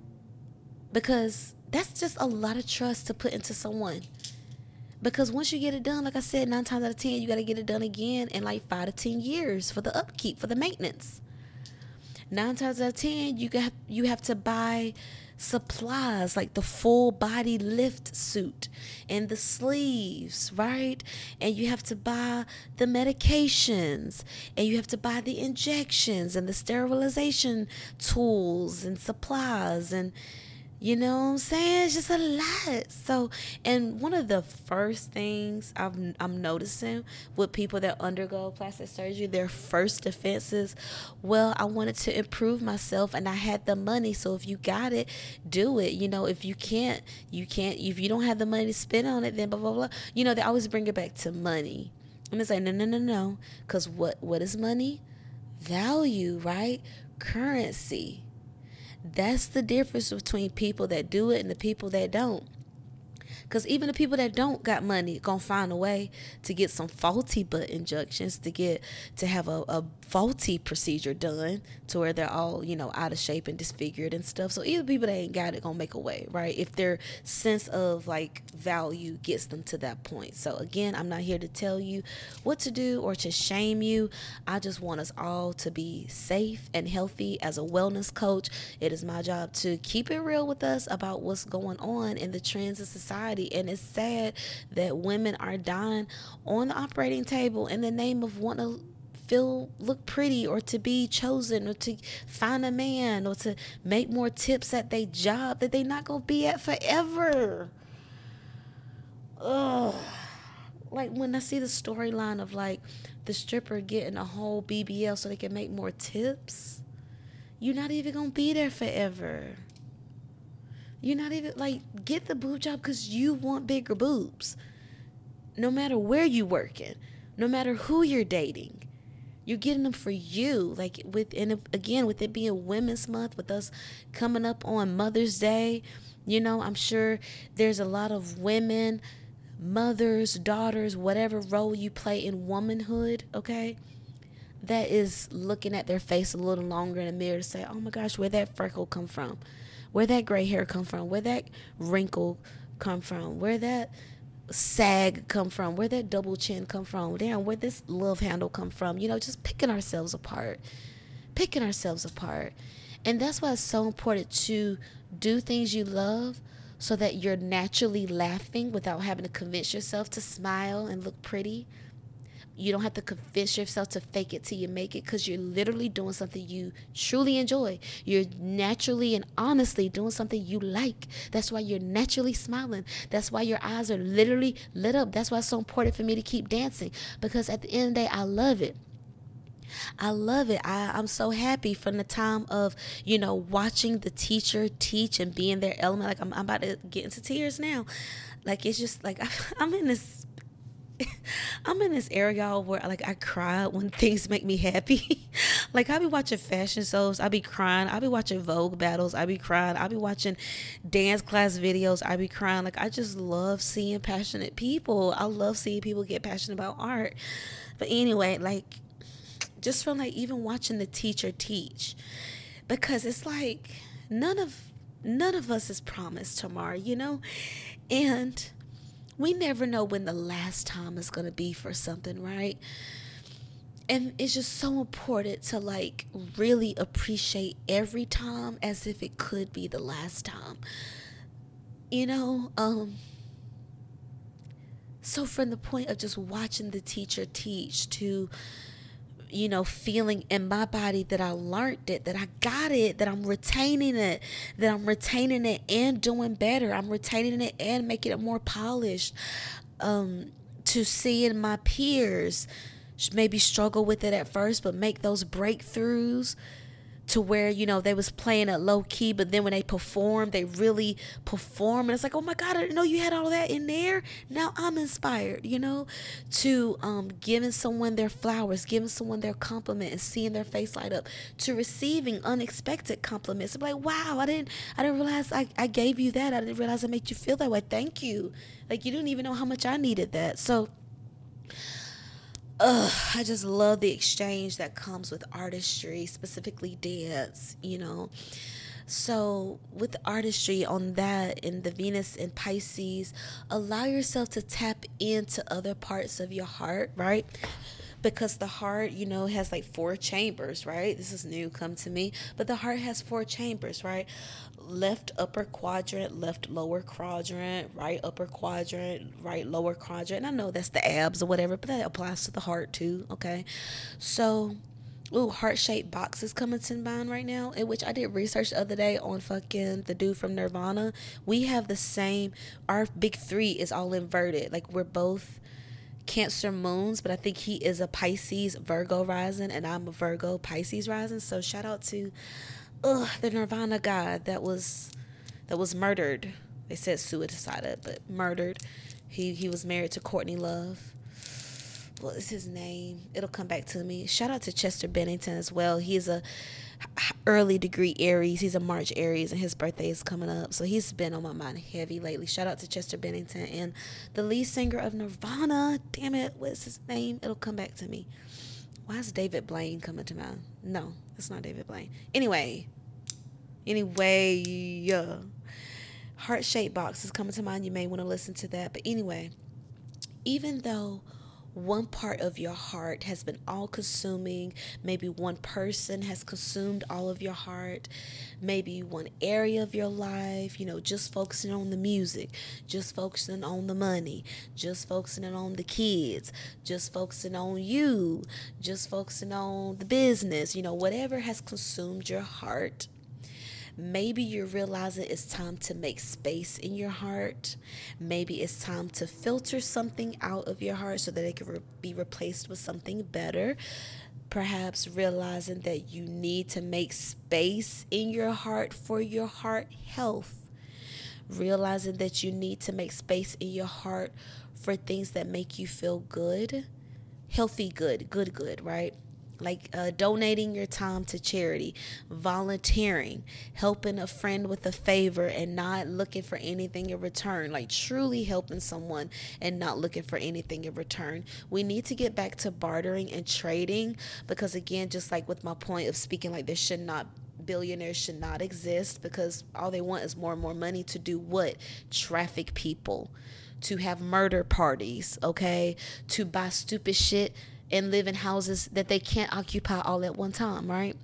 Because that's just a lot of trust to put into someone. Because once you get it done, like I said, nine times out of ten, you got to get it done again in like five to ten years for the upkeep, for the maintenance. Nine times out of ten, you got you have to buy supplies like the full body lift suit and the sleeves, right? And you have to buy the medications, and you have to buy the injections and the sterilization tools and supplies, and you know what I'm saying? It's just a lot. So, and one of the first things I've, I'm noticing with people that undergo plastic surgery, their first defense is, well, I wanted to improve myself and I had the money. So if you got it, do it. You know, if you can't, you can't. If you don't have the money to spend on it, then blah, blah, blah. You know, they always bring it back to money. And it's like, no, no, no, no. Because what, what is money? Value, right? Currency. That's the difference between people that do it and the people that don't. Because even the people that don't got money gonna find a way to get some faulty butt injections, to get to have a, a faulty procedure done to where they're all, you know, out of shape and disfigured and stuff. So even people that ain't got it gonna make a way, right? If their sense of like value gets them to that point. So again, I'm not here to tell you what to do or to shame you. I just want us all to be safe and healthy. As a wellness coach, it is my job to keep it real with us about what's going on in the trends of society. And it's sad that women are dying on the operating table in the name of wanting to feel look pretty, or to be chosen, or to find a man, or to make more tips at their job that they not gonna be at forever. Ugh. Like when I see the storyline of like the stripper getting a whole B B L so they can make more tips, you're not even gonna be there forever. You're not even, like, get the boob job because you want bigger boobs. No matter where you working, no matter who you're dating, you're getting them for you. Like, with, and again, with it being Women's Month, with us coming up on Mother's Day, you know, I'm sure there's a lot of women, mothers, daughters, whatever role you play in womanhood, okay, that is looking at their face a little longer in the mirror to say, oh my gosh, where'd that freckle come from? Where that gray hair come from? Where that wrinkle come from? Where that sag come from? Where that double chin come from? Damn, where this love handle come from? You know, just picking ourselves apart. Picking ourselves apart. And that's why it's so important to do things you love so that you're naturally laughing without having to convince yourself to smile and look pretty. You don't have to convince yourself to fake it till you make it, because you're literally doing something you truly enjoy. You're naturally and honestly doing something you like. That's why you're naturally smiling. That's why your eyes are literally lit up. That's why it's so important for me to keep dancing, because at the end of the day, I love it. I love it. I, I'm so happy from the time of, you know, watching the teacher teach and be in their element. Like I'm, I'm about to get into tears now. Like it's just like I'm in this I'm in this era, y'all, where like I cry when things make me happy. Like I be watching fashion shows, I be crying. I be watching Vogue battles, I be crying. I be watching dance class videos, I be crying. Like I just love seeing passionate people. I love seeing people get passionate about art. But anyway, like just from like even watching the teacher teach, because it's like none of none of us is promised tomorrow, you know, and we never know when the last time is going to be for something, right? And it's just so important to like really appreciate every time as if it could be the last time, you know? Um, so from the point of just watching the teacher teach to, you know, feeling in my body that I learned it, that I got it, that I'm retaining it, that I'm retaining it and doing better. I'm retaining it and making it more polished. Um, to seeing my peers maybe struggle with it at first, but make those breakthroughs to where, you know, they was playing it low key, but then when they perform, they really perform, and it's like, oh my God, I didn't know you had all that in there. Now I'm inspired, you know, to um giving someone their flowers, giving someone their compliment and seeing their face light up, to receiving unexpected compliments. I'm like, wow, I didn't I didn't realize I, I gave you that. I didn't realize I made you feel that way. Thank you. Like, you didn't even know how much I needed that. So Ugh, I just love the exchange that comes with artistry, specifically dance, you know. So, with artistry on that, in the Venus and Pisces, allow yourself to tap into other parts of your heart, right? Because the heart, you know, has like four chambers, right? This is new, come to me. But the heart has four chambers, right? Left upper quadrant, left lower quadrant, right upper quadrant, right lower quadrant. And I know that's the abs or whatever, but that applies to the heart too, okay? So, ooh, heart-shaped boxes coming to mind right now, in which I did research the other day on fucking the dude from Nirvana. We have the same, our big three is all inverted. Like, we're both Cancer moons, but I think he is a Pisces Virgo rising, and I'm a Virgo Pisces rising. So shout out to ugh, the Nirvana guy that was that was murdered. They said suicided, but murdered. He he was married to Courtney Love. What is his name? It'll come back to me. Shout out to Chester Bennington as well. He is a early degree Aries. He's a March Aries, and his birthday is coming up, so he's been on my mind heavy lately. Shout out to Chester Bennington and the lead singer of Nirvana. Damn it, what's his name? It'll come back to me. Why is David Blaine coming to mind? No, it's not David Blaine. Anyway, anyway, yeah. Heart-shaped box is coming to mind. You may want to listen to that. But anyway, even though one part of your heart has been all consuming, maybe one person has consumed all of your heart, maybe one area of your life, you know, just focusing on the music, just focusing on the money, just focusing on the kids, just focusing on you, just focusing on the business, you know, whatever has consumed your heart. Maybe you're realizing it's time to make space in your heart. Maybe it's time to filter something out of your heart so that it can re- be replaced with something better. Perhaps realizing that you need to make space in your heart for your heart health. Realizing that you need to make space in your heart for things that make you feel good. Healthy good, good, good, right? Like uh, donating your time to charity, volunteering, helping a friend with a favor and not looking for anything in return, like truly helping someone and not looking for anything in return. We need to get back to bartering and trading because, again, just like with my point of speaking, like there should not billionaires should not exist because all they want is more and more money to do what? Traffic people, to have murder parties, okay, to buy stupid shit and live in houses that they can't occupy all at one time, right?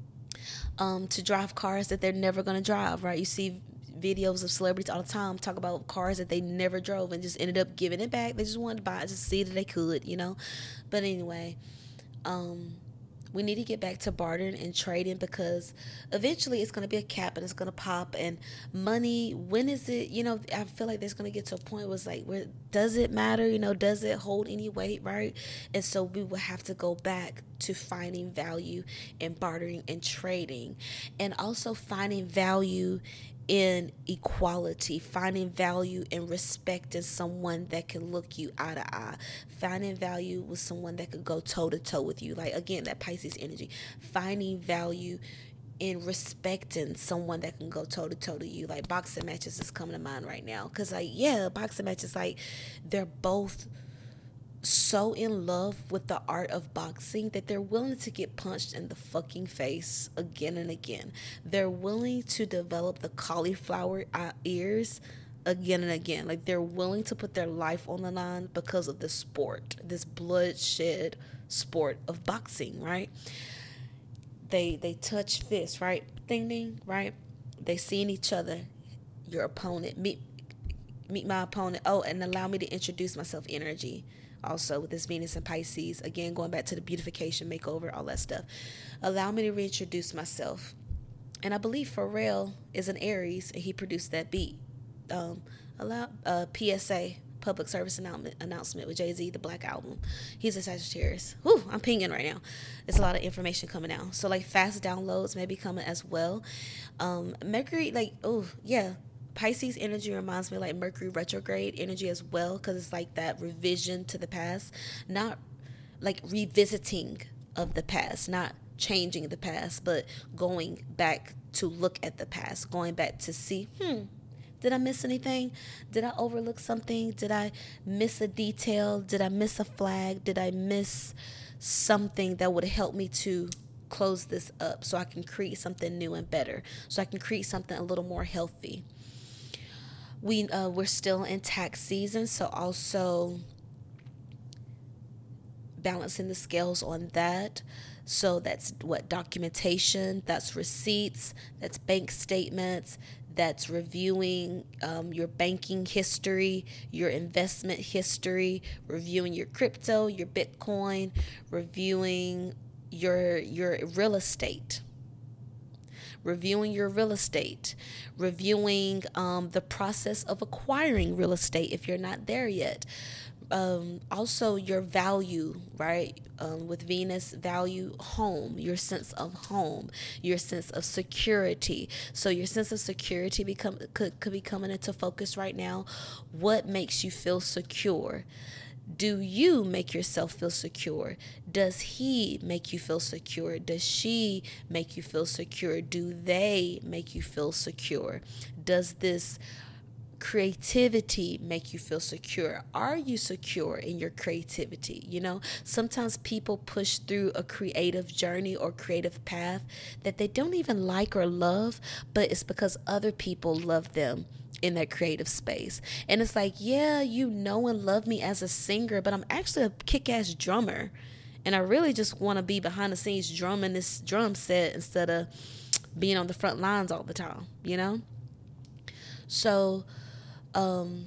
Um, to drive cars that they're never going to drive, right? You see videos of celebrities all the time talk about cars that they never drove and just ended up giving it back. They just wanted to buy it, just see that they could, you know? But anyway, um, we need to get back to bartering and trading because eventually it's going to be a cap and it's going to pop. And money, when is it, you know, I feel like there's going to get to a point where it's like, where does it matter? You know, does it hold any weight, right? And so we will have to go back to finding value in bartering and trading, and also finding value in equality, finding value in respecting someone that can look you eye to eye, finding value with someone that could go toe to toe with you. Like, again, that Pisces energy, finding value in respecting someone that can go toe to toe to you. Like boxing matches is coming to mind right now. Cause like, yeah, boxing matches, like they're both so in love with the art of boxing that they're willing to get punched in the fucking face again and again. They're willing to develop the cauliflower ears again and again. Like they're willing to put their life on the line because of the sport, this bloodshed sport of boxing, right? They they touch fists, right? Ding ding, right? They seeing each other. Your opponent, meet meet my opponent. Oh, and allow me to introduce myself. Energy. Also with this Venus and Pisces, again going back to the beautification, makeover, all that stuff. Allow me to reintroduce myself. And I believe Pharrell is an Aries, and he produced that beat. Um, allow uh, P S A, public service announcement announcement with Jay-Z, the Black Album. He's a Sagittarius. Whew, I'm pinging right now. It's a lot of information coming out. So like fast downloads may be coming as well. Um, Mercury, like, oh yeah. Pisces energy reminds me of like Mercury retrograde energy as well, because it's like that revision to the past, not like revisiting of the past, not changing the past, but going back to look at the past, going back to see, hmm, did I miss anything? Did I overlook something? Did I miss a detail? Did I miss a flag? Did I miss something that would help me to close this up so I can create something new and better, so I can create something a little more healthy? We, uh, we're still in tax season, so also balancing the scales on that. So that's what documentation, that's receipts, that's bank statements, that's reviewing um, your banking history, your investment history, reviewing your crypto, your Bitcoin, reviewing your your real estate, reviewing your real estate, reviewing um, the process of acquiring real estate if you're not there yet. Um, also your value, right? Um, with Venus, value home, your sense of home, your sense of security. So your sense of security become could, could be coming into focus right now. What makes you feel secure? Do you make yourself feel secure? Does he make you feel secure? Does she make you feel secure? Do they make you feel secure? Does this creativity make you feel secure? Are you secure in your creativity? You know, sometimes people push through a creative journey or creative path that they don't even like or love, but it's because other people love them in that creative space. And it's like, yeah, you know and love me as a singer, but I'm actually a kick-ass drummer, and I really just want to be behind the scenes drumming this drum set instead of being on the front lines all the time, you know? So Um,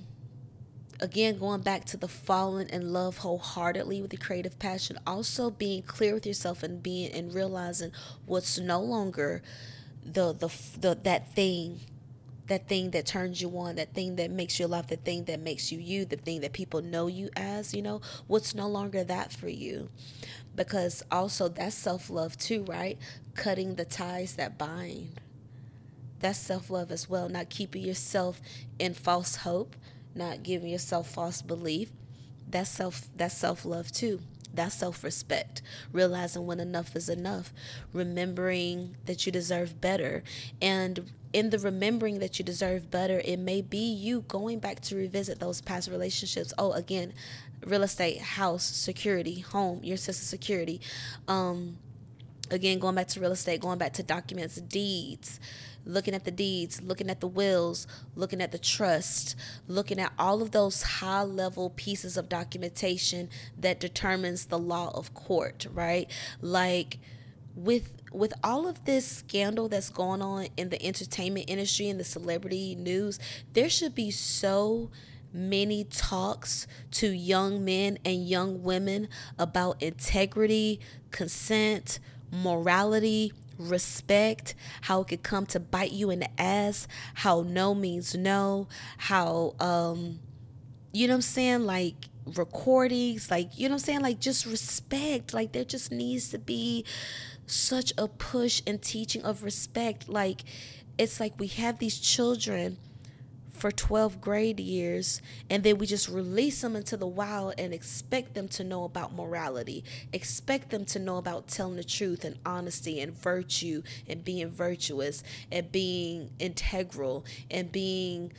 again, going back to the falling in love wholeheartedly with the creative passion, also being clear with yourself and being and realizing what's no longer the the the that thing, that thing that turns you on, that thing that makes you alive, the thing that makes you you, the thing that people know you as. You know, what's no longer that for you, because also that's self-love too, right? Cutting the ties that bind. That's self-love as well. Not keeping yourself in false hope, not giving yourself false belief. That's self that's self-love too. That's self-respect. Realizing when enough is enough. Remembering that you deserve better. And in the remembering that you deserve better, it may be you going back to revisit those past relationships. Oh, again, real estate, house, security, home, your sense of security. Um, again, going back to real estate, going back to documents, deeds, looking at the deeds, looking at the wills, looking at the trust, looking at all of those high level pieces of documentation that determines the law of court, right? Like with with all of this scandal that's going on in the entertainment industry and the celebrity news, there should be so many talks to young men and young women about integrity, consent, morality, respect, how it could come to bite you in the ass, how no means no, how um you know what I'm saying, like recordings, like, you know what I'm saying, like just respect. Like there just needs to be such a push and teaching of respect. Like it's like we have these children for twelfth grade years, and then we just release them into the wild and expect them to know about morality, expect them to know about telling the truth and honesty and virtue and being virtuous and being integral and being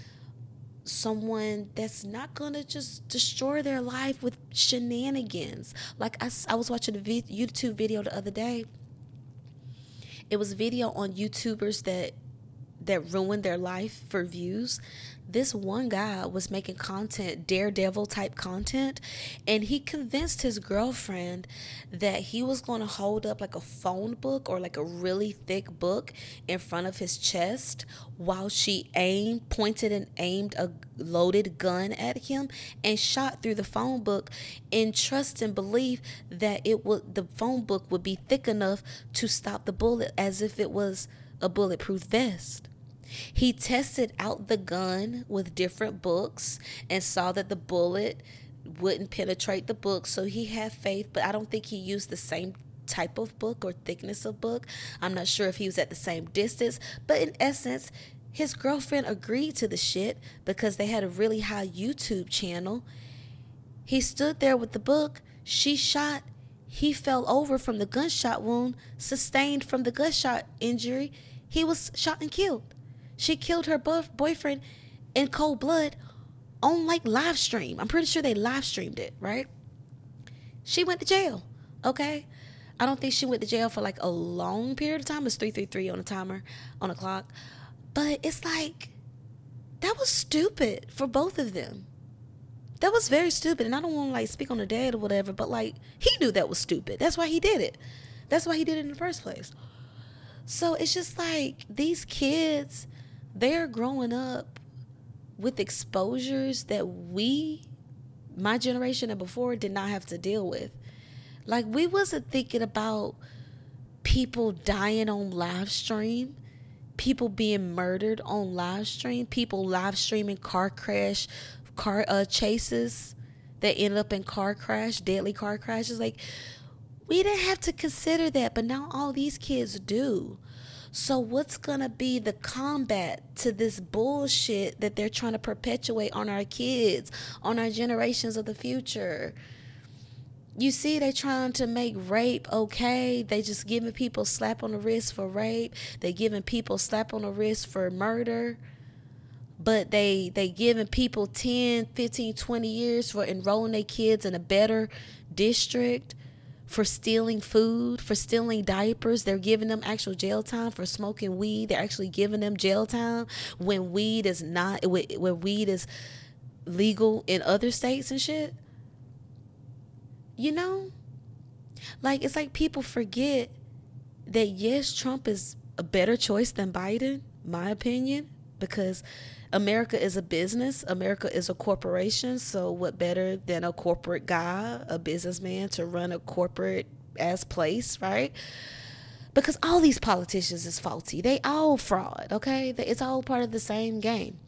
someone that's not gonna just destroy their life with shenanigans. Like I, I was watching a vid- YouTube video the other day. It was a video on YouTubers that that ruined their life for views. This one guy was making content, daredevil type content, and he convinced his girlfriend that he was going to hold up like a phone book or like a really thick book in front of his chest while she aimed, pointed and aimed a loaded gun at him and shot through the phone book in trust and belief that it would, the phone book would be thick enough to stop the bullet, as if it was a bulletproof vest. He tested out the gun with different books and saw that the bullet wouldn't penetrate the book, so he had faith, but I don't think he used the same type of book or thickness of book. I'm not sure if he was at the same distance, but in essence, his girlfriend agreed to the shit because they had a really high YouTube channel. He stood there with the book. She shot. He fell over from the gunshot wound sustained from the gunshot injury. He was shot and killed. She killed her boyfriend in cold blood on like live stream. I'm pretty sure they live streamed it, right? She went to jail, okay? I don't think she went to jail for like a long period of time. It's three three three on the timer, on the clock. But it's like, that was stupid for both of them. That was very stupid. And I don't want to like speak on the dad or whatever, but like, he knew that was stupid. That's why he did it. That's why he did it in the first place. So it's just like, these kids, they're growing up with exposures that we, my generation and before, did not have to deal with. Like, we wasn't thinking about people dying on live stream, people being murdered on live stream, people live streaming car crash, car uh, chases that ended up in car crash, deadly car crashes. Like, we didn't have to consider that, but now all these kids do. So what's going to be the combat to this bullshit that they're trying to perpetuate on our kids, on our generations of the future? You see, they trying to make rape okay. They just giving people slap on the wrist for rape. They giving people slap on the wrist for murder. But they they giving people ten, fifteen, twenty years for enrolling their kids in a better district, for stealing food, for stealing diapers. They're giving them actual jail time for smoking weed. They're actually giving them jail time when weed is not, when weed is legal in other states and shit. You know, like, it's like people forget that, yes, Trump is a better choice than Biden, my opinion, because America is a business. America is a corporation. So what better than a corporate guy, a businessman, to run a corporate ass place, right? Because all these politicians is faulty. They all fraud, okay? It's all part of the same game.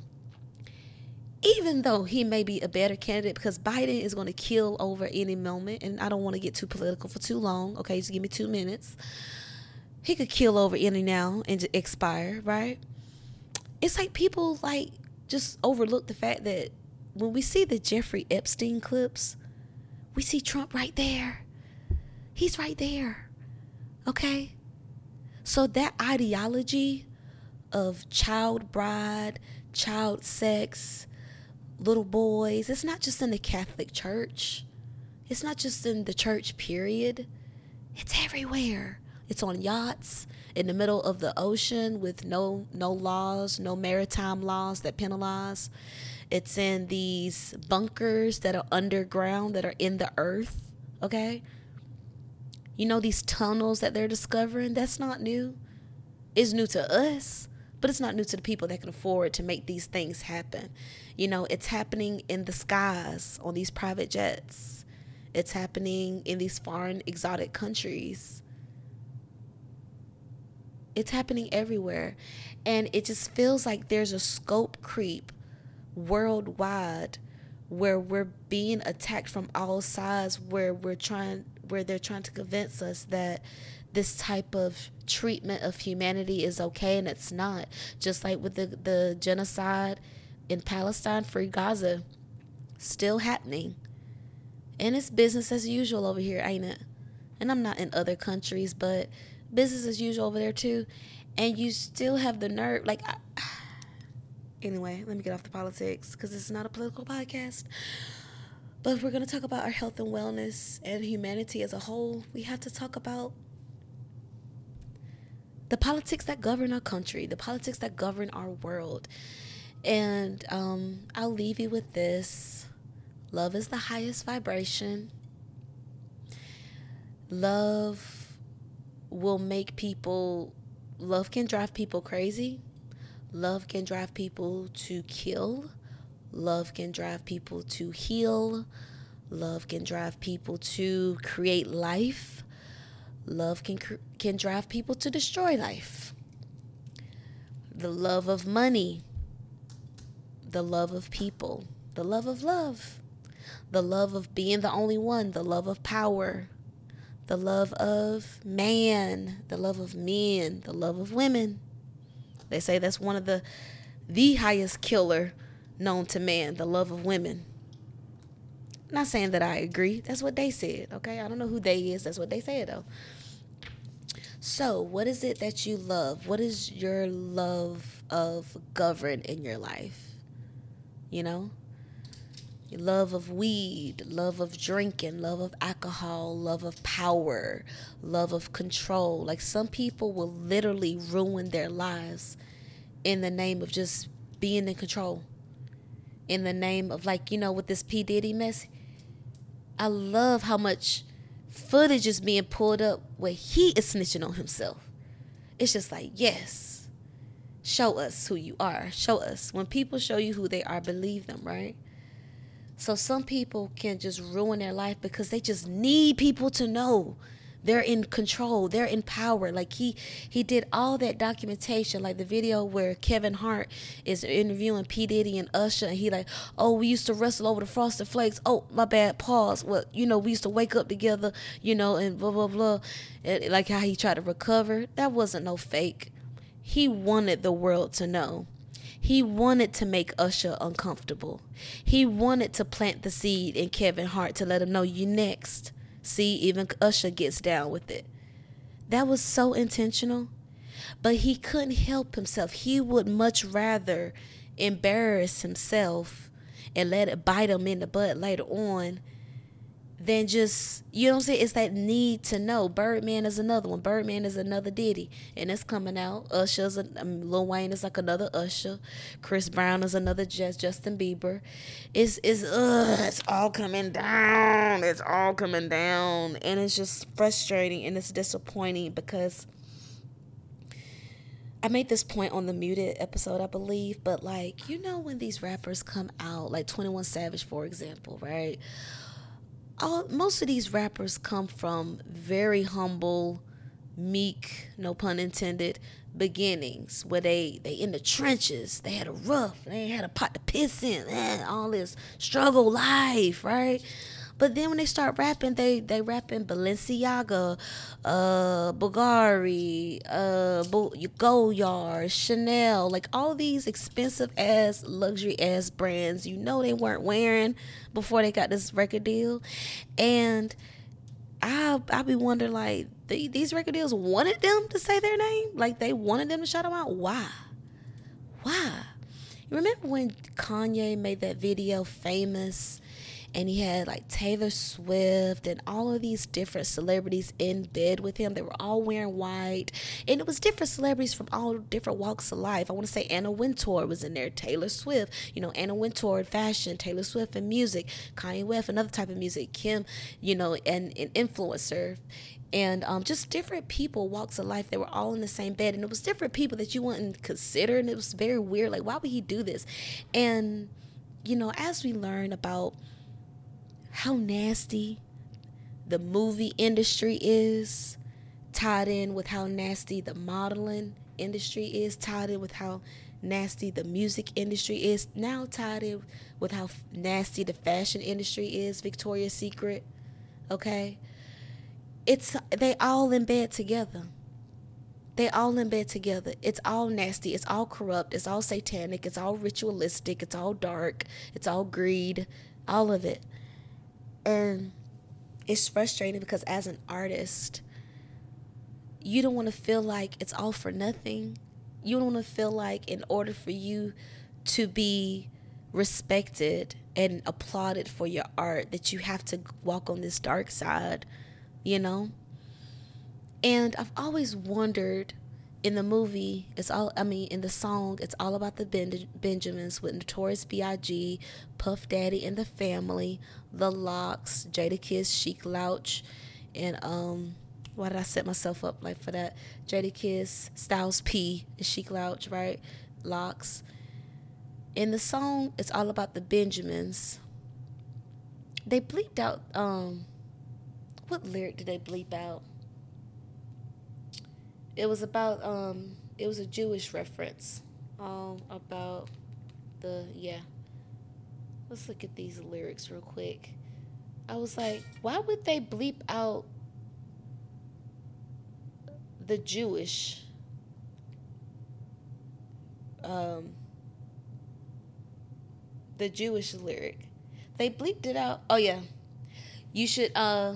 Even though he may be a better candidate, because Biden is going to kill over any moment, and I don't want to get too political for too long, okay? Just give me two minutes. He could kill over any now and expire, right? It's like people like just overlook the fact that when we see the Jeffrey Epstein clips, we see Trump right there. He's right there, okay? So that ideology of child bride, child sex, little boys, it's not just in the Catholic Church. It's not just in the church, period. It's everywhere. It's on yachts in the middle of the ocean with no no laws, no maritime laws that penalize. It's in these bunkers that are underground, that are in the earth, okay? You know, these tunnels that they're discovering, that's not new. It's new to us, but it's not new to the people that can afford to make these things happen. You know, it's happening in the skies on these private jets. It's happening in these foreign exotic countries. It's happening everywhere. And it just feels like there's a scope creep worldwide where we're being attacked from all sides, where we're trying, where they're trying to convince us that this type of treatment of humanity is okay, and it's not. Just like with the, the genocide in Palestine, Free Gaza, still happening. And it's business as usual over here, ain't it? And I'm not in other countries, but business as usual over there too. And you still have the nerve, like, I, anyway, let me get off the politics because it's not a political podcast. But if we're going to talk about our health and wellness and humanity as a whole, we have to talk about the politics that govern our country, the politics that govern our world. And um, I'll leave you with this. Love is the highest vibration. Love will make people, love can drive people crazy. Love can drive people to kill. Love can drive people to heal. Love can drive people to create life. Love can can drive people to destroy life. the love of money, the love of people, the love of love, the love of being the only one, the love of power, the love of man, the love of men, the love of women. They say that's one of the the highest killer known to man, the love of women. Not saying that I agree. That's what they said, okay? I don't know who they is. That's what they said, though. So, what is it that you love? What is your love of govern in your life? You know? Love of weed, love of drinking, love of alcohol, love of power, love of control. Like, some people will literally ruin their lives in the name of just being in control. In the name of, like, you know, with this P. Diddy mess. I love how much footage is being pulled up where he is snitching on himself. It's just like, yes, show us who you are. Show us. When people show you who they are, believe them, right? So some people can just ruin their life because they just need people to know they're in control, they're in power. Like he he did all that documentation, like the video where Kevin Hart is interviewing P. Diddy and Usher, and he like, oh, we used to wrestle over the Frosted Flakes. Oh, my bad, pause. Well, you know, we used to wake up together, you know, and blah, blah, blah. And like how he tried to recover. That wasn't no fake. He wanted the world to know. He wanted to make Usher uncomfortable. He wanted to plant the seed in Kevin Hart to let him know you next. See, even Usher gets down with it. That was so intentional. But he couldn't help himself. He would much rather embarrass himself and let it bite him in the butt later on than just, you know what I'm saying? It's that need to know. Birdman is another one. Birdman is another Diddy. And it's coming out. Usher's, a, um, Lil Wayne is like another Usher. Chris Brown is another Just, Justin Bieber. It's, it's, ugh, it's all coming down. It's all coming down. And it's just frustrating and it's disappointing because I made this point on the Muted episode, I believe. But like, you know when these rappers come out, like twenty-one Savage, for example, right? All, most of these rappers come from very humble, meek, no pun intended, beginnings where they, they in the trenches. They had a rough, they had a pot to piss in, man, all this struggle life, right? But then when they start rapping, they they rapping Balenciaga, uh, Bulgari, uh, Goyard, Chanel, like all these expensive ass, luxury ass brands. You know they weren't wearing before they got this record deal, and I I be wondering like the, these record deals wanted them to say their name, like they wanted them to shout them out. Why? Why? You remember when Kanye made that video Famous? And he had like Taylor Swift and all of these different celebrities in bed with him. They were all wearing white. And it was different celebrities from all different walks of life. I want to say Anna Wintour was in there. Taylor Swift. You know, Anna Wintour in fashion. Taylor Swift in music. Kanye West, another type of music. Kim, you know, and an influencer. And um, just different people, walks of life. They were all in the same bed. And it was different people that you wouldn't consider. And it was very weird. Like, why would he do this? And, you know, as we learn about how nasty the movie industry is, tied in with how nasty the modeling industry is, tied in with how nasty the music industry is, now tied in with how nasty the fashion industry is, Victoria's Secret, okay? It's, they all in bed together. They all in bed together. It's all nasty. It's all corrupt. It's all satanic. It's all ritualistic. It's all dark. It's all greed. All of it. And it's frustrating because as an artist, you don't want to feel like it's all for nothing. You don't want to feel like in order for you to be respected and applauded for your art that you have to walk on this dark side, you know? And I've always wondered, in the movie, it's all, I mean, in the song, it's all about the ben- Benjamins with Notorious B I G, Puff Daddy and the Family, The Lox, Jadakiss, Sheek Louch, and, um, why did I set myself up like for that? Jadakiss, Styles P, and Sheek Louch, right? Lox. In the song, it's all about the Benjamins. They bleeped out, um, what lyric did they bleep out? It was about, um, it was a Jewish reference. um about the yeah. Let's look at these lyrics real quick. I was like, why would they bleep out the Jewish um the Jewish lyric? They bleeped it out. Oh yeah. You should uh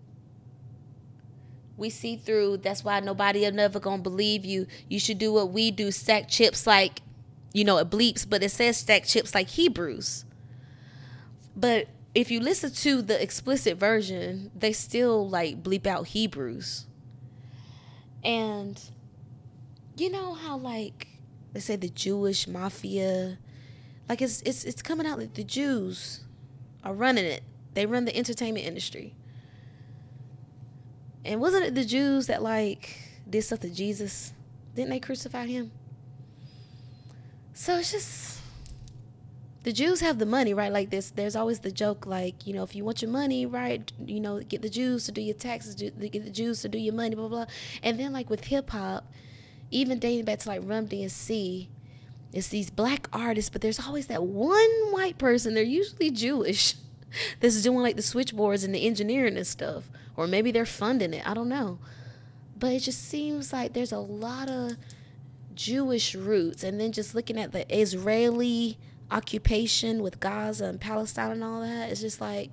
we see through, that's why nobody are never gonna believe you. You should do what we do, stack chips like, you know, it bleeps, but it says stack chips like Hebrews. But if you listen to the explicit version, they still like bleep out Hebrews. And you know how like they say the Jewish mafia, like it's it's it's coming out like the Jews are running it. They run the entertainment industry. And wasn't it the Jews that like did stuff to Jesus? Didn't they crucify him? So it's just, the Jews have the money, right? Like this, there's always the joke, like, you know, if you want your money, right, you know, get the Jews to do your taxes, get the Jews to do your money, blah, blah, blah. And then like with hip hop, even dating back to like Run D M C, it's these black artists, but there's always that one white person, they're usually Jewish, that's doing like the switchboards and the engineering and stuff. Or maybe they're funding it. I don't know. But it just seems like there's a lot of Jewish roots. And then just looking at the Israeli occupation with Gaza and Palestine and all that, it's just like,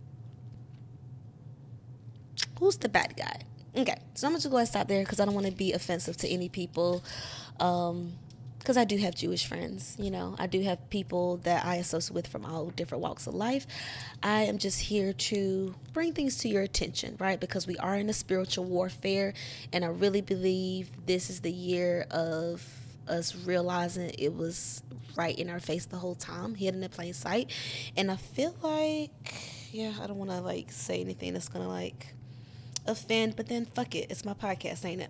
who's the bad guy? Okay, so I'm just going to stop there because I don't want to be offensive to any people. Um... Because I do have Jewish friends, you know. I do have people that I associate with from all different walks of life. I am just here to bring things to your attention, right? Because we are in a spiritual warfare, and I really believe this is the year of us realizing it was right in our face the whole time, hidden in plain sight. And I feel like, yeah, I don't want to, like, say anything that's going to, like, offend, but then fuck it. It's my podcast, ain't it?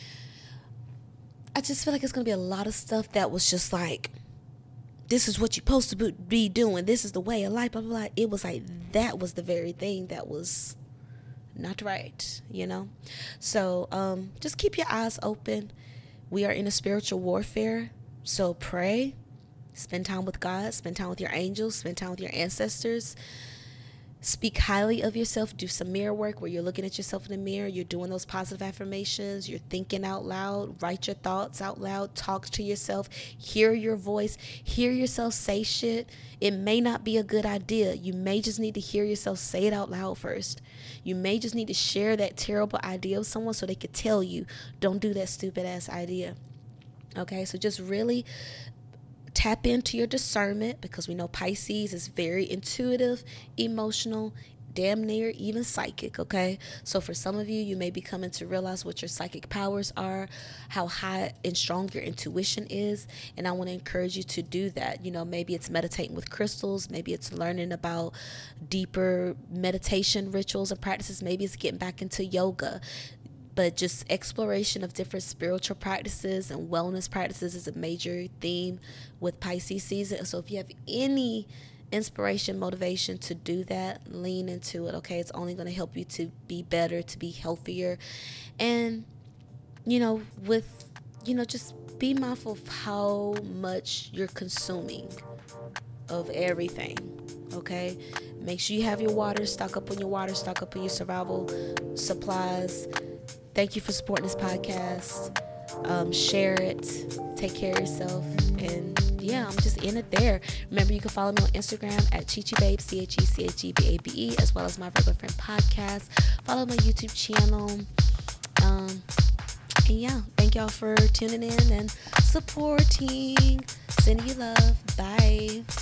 I just feel like it's going to be a lot of stuff that was just like, this is what you're supposed to be doing. This is the way of life, blah, blah, blah. It was like, that was the very thing that was not right, you know? So um, just keep your eyes open. We are in a spiritual warfare. So pray, spend time with God, spend time with your angels, spend time with your ancestors. Speak highly of yourself. Do some mirror work where you're looking at yourself in the mirror. You're doing those positive affirmations. You're thinking out loud. Write your thoughts out loud. Talk to yourself. Hear your voice. Hear yourself say shit. It may not be a good idea. You may just need to hear yourself say it out loud first. You may just need to share that terrible idea with someone so they could tell you, don't do that stupid ass idea. Okay, so just really tap into your discernment, because we know Pisces is very intuitive, emotional, damn near even psychic, okay? So for some of you, you may be coming to realize what your psychic powers are, how high and strong your intuition is, and I want to encourage you to do that. You know, maybe it's meditating with crystals, maybe it's learning about deeper meditation rituals and practices, maybe it's getting back into yoga. But just exploration of different spiritual practices and wellness practices is a major theme with Pisces season. So if you have any inspiration, motivation to do that, lean into it, okay? It's only going to help you to be better, to be healthier. And, you know, with, you know, just be mindful of how much you're consuming of everything, okay? Make sure you have your water, stock up on your water, stock up on your survival supplies. Thank you for supporting this podcast. Um, share it. Take care of yourself. And yeah, I'm just in it there. Remember, you can follow me on Instagram at CheCheBabe, C H E C H E B A B E, as well as my Regular Friend podcast. Follow my YouTube channel. Um, and yeah, thank y'all for tuning in and supporting. Sending you love. Bye.